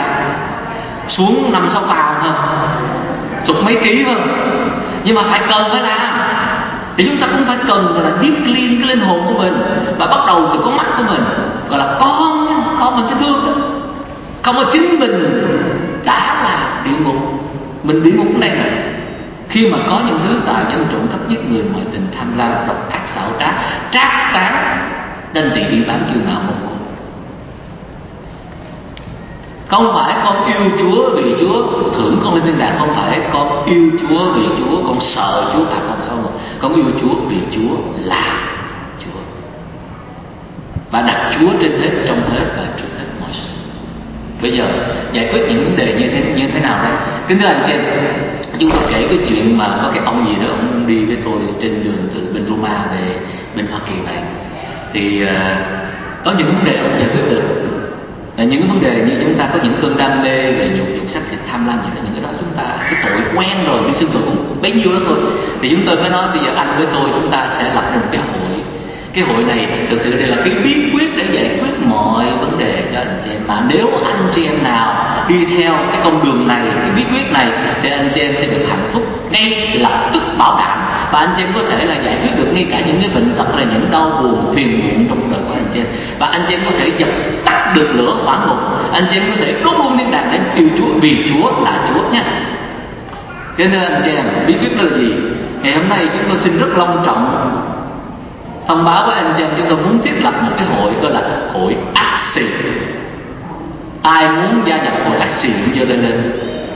Xuống năm sáu pound hơn, sụt mấy ký hơn. Nhưng mà phải cần phải làm. Thì chúng ta cũng phải cần là deep clean cái linh hồn của mình, và bắt đầu từ con mắt của mình, gọi là con nha, con mình phải thương đó. Không có chính mình đã là địa ngục. Mình địa ngục này này khi mà có những thứ tà dâm, trộm cắp, giết người, ngoại tình, tham lam, độc ác, xảo trá, trác tán, ganh tị, phỉ báng, kiêu ngạo, ngông cuồng. Không phải con yêu Chúa vì Chúa thưởng con lên thiên đàng, không phải con yêu Chúa vì Chúa, con sợ Chúa, à con sao mà con yêu Chúa vì Chúa là Chúa, và đặt Chúa trên hết, trong hết và trước hết mọi sự. Bây giờ giải quyết những vấn đề như thế như thế nào đây? Kính thưa anh chị em, chúng tôi kể cái chuyện mà có cái ông gì đó, ông đi với tôi trên đường từ bên Roma về bên Hoa Kỳ này, thì uh, có những vấn đề ông giải quyết được. Là những cái vấn đề như chúng ta có những cơn đam mê về dục dục sắc thịt tham lam gì đó, những cái đó chúng ta cái tội quen rồi, đi xưng tội cũng bấy nhiêu đó thôi. Thì chúng tôi mới nói bây giờ anh với tôi chúng ta sẽ lập ra một cái hội. Cái hội này thực sự đây là cái bí quyết để giải quyết mọi vấn đề cho anh chị em. Mà nếu anh chị em nào đi theo cái con đường này, cái bí quyết này, thì anh chị em sẽ được hạnh phúc ngay lập tức, bảo đảm. Và anh chị em có thể là giải quyết được ngay cả những cái bệnh tật, là những đau buồn, phiền muộn trong cuộc đời của anh chị em. Và anh chị em có thể dập tắt được lửa hỏa ngục. Anh chị em có thể đốt luôn thiên đàng để yêu Chúa vì Chúa là Chúa nha. Cho nên anh chị em, bí quyết đó là gì? Ngày hôm nay chúng tôi xin rất long trọng thông báo với anh chị em, chúng tôi muốn thiết lập một cái hội gọi là hội ác xì. Ai muốn gia nhập hội ác xì cũng giơ lên lên.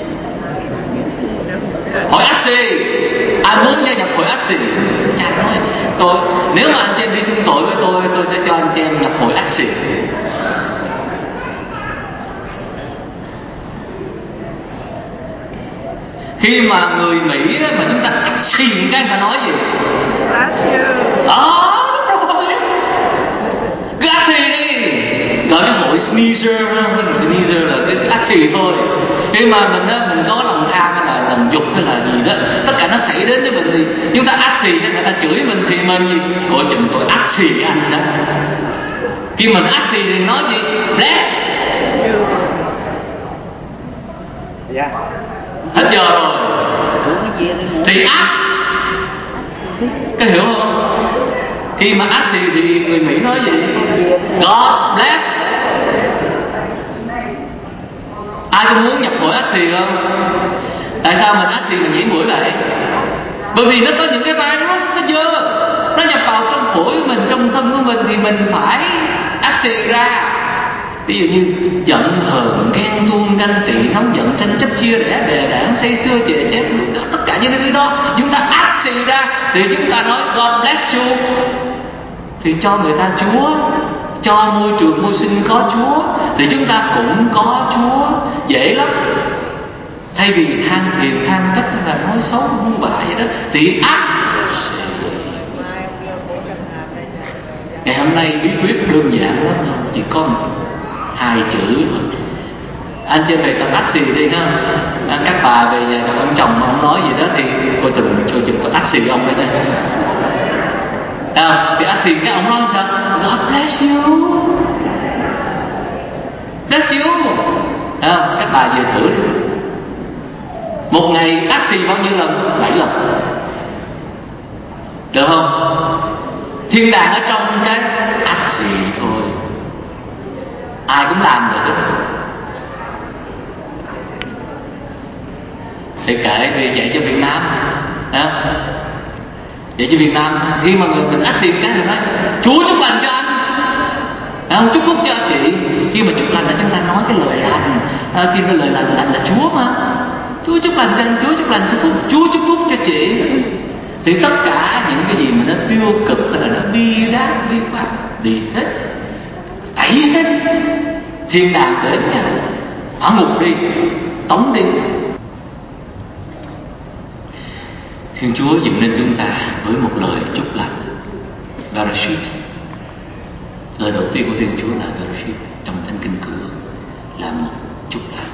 Hội ác xì, ai muốn gia nhập hội ác xì? Chà nói tôi, nếu mà anh chị em đi xưng tội với tôi, tôi sẽ cho anh chị em nhập hội ác xì. Khi mà người Mỹ mà chúng ta ác xì cái người ta nói gì? Đó, cứ ác xì đi, gọi cái hội sneezer, sneezer là cái, cái ác xì thôi. Khi mà mình á, mình có lòng tham hay là lòng dục hay là gì đó, tất cả nó xảy đến với mình thì chúng ta ác xì, người ta chửi mình thì mình gì? Coi chừng tôi ác xì anh đó. Khi mình ác xì thì nói gì? Bless. Yeah. Hết giờ rồi. Thì ác, có hiểu không? Khi mà ác xì thì người Mỹ nói gì? God bless. Ai có muốn nhập hội ác xì không? Tại sao mình ác xì mình nhảy mũi vậy? Bởi vì nó có những cái virus nó dơ, nó nhập vào trong phổi của mình, trong thân của mình, thì mình phải ác xì ra. Ví dụ như giận hờn, ghen tuông, ganh tị, nóng giận, tranh chấp, chia rẽ, bè đảng, say sưa, chè chép, tất cả những cái thứ đó chúng ta ác xì ra thì chúng ta nói God bless you, thì cho người ta Chúa, cho môi trường môi sinh có Chúa, thì chúng ta cũng có Chúa, dễ lắm. Thay vì than phiền, than trách hay là nói xấu, vu vạ vậy đó, thì ác. Ngày hôm nay bí quyết đơn giản lắm, chỉ có hai chữ thôi. Anh trên về tập ác xì đi ha. Các bà về nhà gặp ông chồng mà ông nói gì đó thì coi chừng coi chừng tôi ác xì ông đấy nha. À, thì ác xì cái ông nói sao? God bless you, bless you. À, các bà về thử đi. Một ngày ác xì bao nhiêu lần? Bảy lần. Được không? Thiên đàng ở trong cái ác xì thôi, ai cũng làm được đó. Thì kể về dạy cho Việt Nam đó. Dạy cho Việt Nam, khi mà người mình ác xì cái thì nói Chúa chúc lành cho anh, à, chúc phúc cho chị. Khi mà chúc lành là chúng ta nói cái lời lành, à, khi cái lời lành lành là Chúa mà. Chúa chúc lành cho anh, Chúa chúc lành chúc phúc, Chúa chúc phúc cho chị. Thì tất cả những cái gì mà nó tiêu cực hay là nó bi đát, bi quan đi hết, tẩy hết. Thiên đàng đến nha, hỏa ngục đi, tống đi. Thiên Chúa dựng nên chúng ta với một lời chúc lành, Bereshit. Lời đầu tiên của Thiên Chúa là Bereshit trong Thánh Kinh Cựu, là một chúc lành.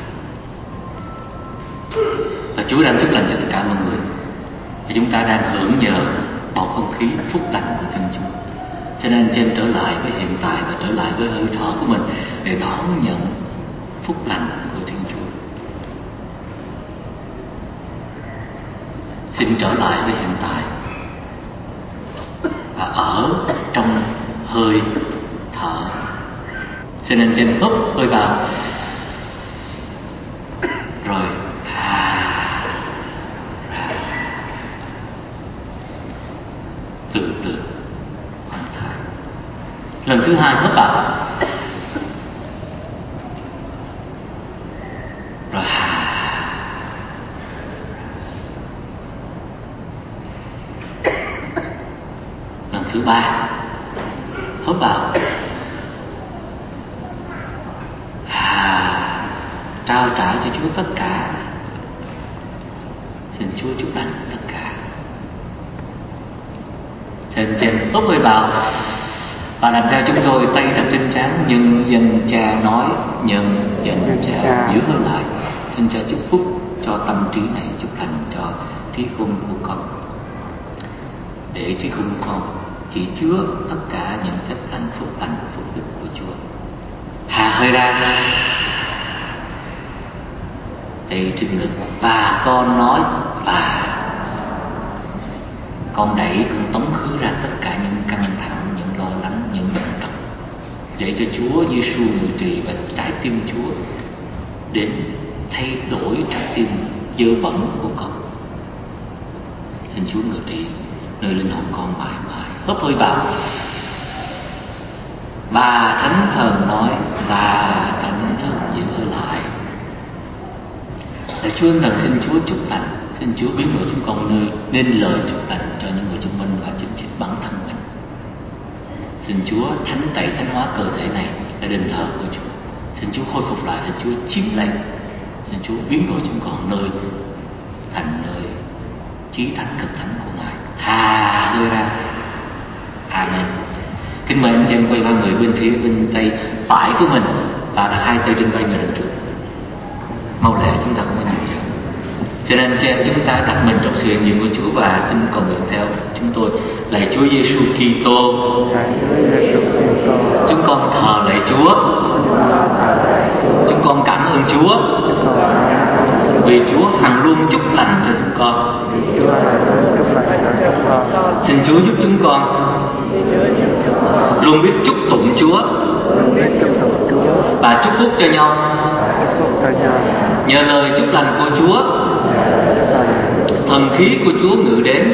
Và Chúa đang chúc lành cho tất cả mọi người. Và chúng ta đang hưởng nhờ bầu không khí phúc lành của Thiên Chúa. Cho nên anh chị em trở lại với hiện tại và trở lại với hơi thở của mình để đón nhận phúc lành của Thiên Chúa. Xin trở lại với hiện tại và ở trong hơi thở. Xin anh chị em hít hơi vào rồi từ từ hoàn thành. Lần thứ hai hít vào ba. Hớp vào. À, trao trả cho Chúa tất cả. Xin Chúa chúc lành tất cả. Thêm trên hớp hơi vào và làm theo chúng tôi, tay đặt trên trán, nhân dân Cha nói, nhân dân Cha giữ hơi lại. Xin Cha chúc phúc cho tâm trí này, chúc lành cho trí khôn của con, để trí khôn của con chỉ chứa tất cả những phép lành, phúc lành, phúc đức của Chúa. Hà hơi ra, tay trên ngực, và con nói, và con đẩy, con tống khứ ra tất cả những căng thẳng, những lo lắng, những bệnh tật, để cho Chúa Giêsu ngự trị và trái tim Chúa đến thay đổi trái tim dơ bẩn của con. Xin Chúa ngự trị nơi linh hồn con mãi mãi. Hớp hơi vào. Và Thánh Thần nói, và Thánh Thần giữ hơi lại. Để Chúa Thần xin Chúa chúc lành, xin Chúa biến đổi chúng con nơi nên lời chúc lành cho những người chung quanh và chính chính bản thân mình. Xin Chúa thánh tẩy, thánh hóa cơ thể này là đền thờ của Chúa. Xin Chúa khôi phục lại, xin Chúa chiếm lấy. Xin Chúa biến đổi chúng con nơi thành nơi chí thánh cực thánh của Ngài. Hà hơi ra. Amen. Kính mời anh chị em quay qua người bên phía bên tay phải của mình và đặt hai tay trên vai người đằng trước. Mau lẹ, chúng ta không có nhiều giờ. Cho nên chị em chúng ta đặt mình trong sự hiện diện của Chúa và xin cầu nguyện theo chúng tôi. Lạy Chúa Giêsu Kitô, chúng con thờ lạy Chúa, chúng con cảm ơn Chúa vì Chúa hằng luôn chúc lành cho chúng con. Xin Chúa giúp chúng con luôn biết chúc tụng Chúa và chúc phúc cho nhau nhờ lời chúc lành của Chúa. Thần khí của Chúa ngự đến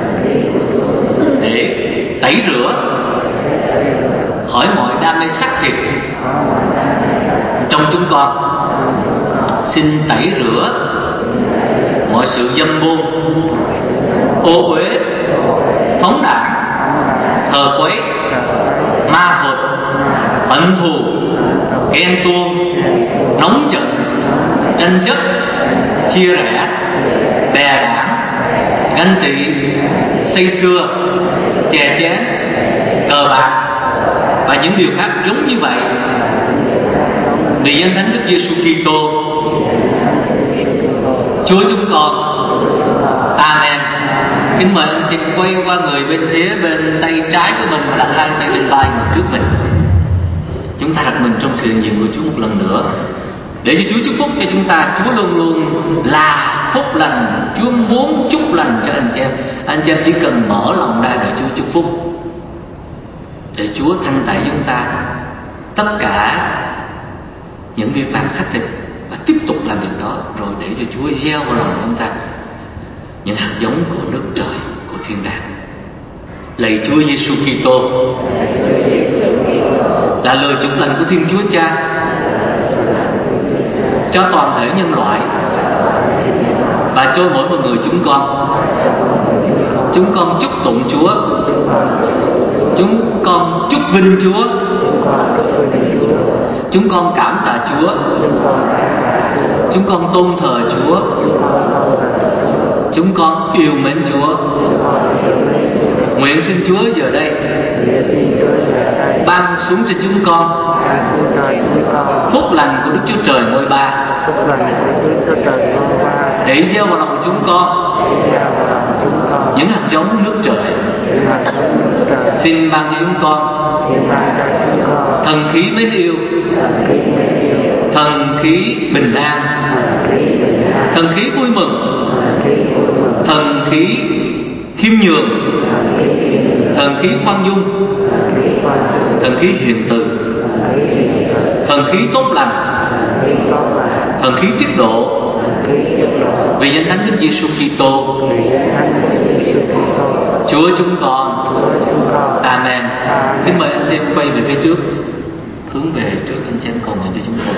để tẩy rửa khỏi mọi đam mê xác thịt trong chúng con. Xin tẩy rửa mọi sự dâm buôn, ô uế, phóng đảng, thờ quấy, ma thuật, hận thù, ghen tuông, nóng giận, tranh chấp, chia rẽ, bè đảng, ganh tị, say sưa, chè chén, cờ bạc và những điều khác giống như vậy. Vì danh thánh Đức Giêsu Kitô, Chúa chúng con. Amen. Kính mời anh chị quay qua người bên phía bên tay trái của mình và đặt hai tay trên vai người trước mình. Chúng ta đặt mình trong sự hiện diện của Chúa một lần nữa để cho Chúa chúc phúc cho chúng ta. Chúa luôn luôn là phúc lành. Chúa muốn chúc lành cho anh chị em. Anh chị em chỉ cần mở lòng ra để Chúa chúc phúc, để Chúa thanh tẩy chúng ta tất cả những vi phạm xác thịt và tiếp tục làm việc đó, rồi để cho Chúa gieo vào lòng chúng ta những hạt giống của nước trời, của thiên đàng. Lạy Chúa Giêsu Kitô, là lời chúc lành của Thiên Chúa Cha cho toàn thể nhân loại và cho mỗi một người chúng con. Chúng con chúc tụng Chúa, chúng con chúc vinh Chúa, chúng con cảm tạ Chúa, chúng con tôn thờ Chúa, chúng con yêu mến Chúa. Nguyện xin Chúa giờ đây ban xuống trên chúng con phúc lành của Đức Chúa Trời ngôi ba, để gieo vào lòng chúng con những hạt giống nước trời. Xin ban cho chúng con thần khí mến yêu, thần khí bình an, thần khí vui mừng, thần khí khiêm nhường, thần khí khoan dung, thần khí hiền từ, thần khí tốt lành, thần khí tiết độ. Vì danh thánh Đức Giêsu Kitô, Chúa chúng con. Amen. Kính mời anh chị em quay về phía trước, hướng về trước anh chị em cầu nguyện cho chúng tôi.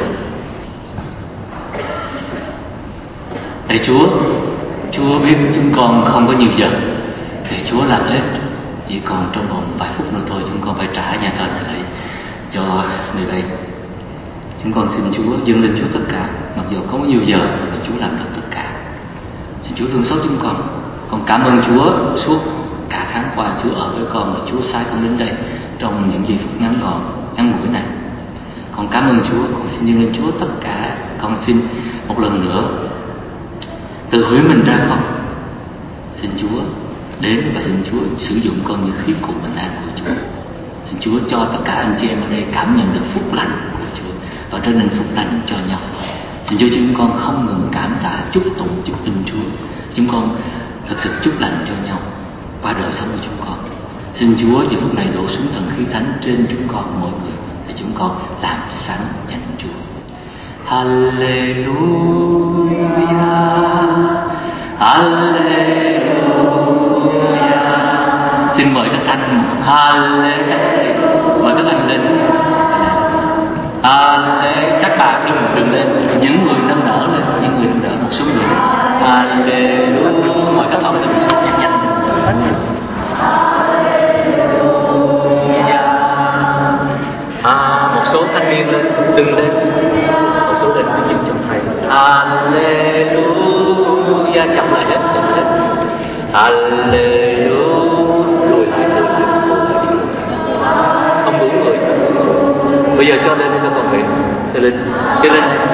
Thầy Chúa, Chúa biết chúng con không có nhiều giờ, thì Chúa làm hết. chỉ còn trong vòng vài phút nữa thôi chúng con phải trả nhà thờ này lại cho nơi đây. Chúng con xin Chúa dâng lên Chúa tất cả, mặc dù không có nhiều giờ mà Chúa làm được tất cả. Xin Chúa thương xót chúng con. Con cảm ơn Chúa suốt cả tháng qua Chúa ở với con, và Chúa sai con đến đây trong những giây phút ngắn gọn ngắn ngủi này. Con cảm ơn Chúa. Con xin dâng lên Chúa tất cả. Con xin một lần nữa tự hủy mình ra con. Xin Chúa đến và xin Chúa sử dụng con như khí cụ bình an của Chúa. Xin Chúa cho tất cả anh chị em ở đây cảm nhận được phúc lành của Chúa và trở nên phúc lành cho nhau. Xin Chúa chúng con không ngừng cảm tạ, chúc tụng, chúc vinh Chúa. Chúng con thật sự chúc lành cho nhau qua đời sống của chúng con. Xin Chúa giờ phút này đổ xuống thần khí thánh trên chúng con mỗi người để chúng con làm sáng danh Chúa. Hallelujah, Hallelujah. Xin mời các anh một Hallelujah. Mời các anh lên. Hallelujah. Các bạn đừng đừng lên. Những người nâng đỡ lên, những người nâng đỡ một số người lên. Hallelujah. Mời các ông lên một số nhanh nhanh. À, một số thanh niên lên, đừng lên. Một số lên giúp cho thầy. Hallelujah. Chậm lại hết, chậm lại hết. Hallelujah. Lùi lại, lùi lại, lùi lại. Không đủ người. Bây giờ cho lên cho con vị. Cho lên, cho lên.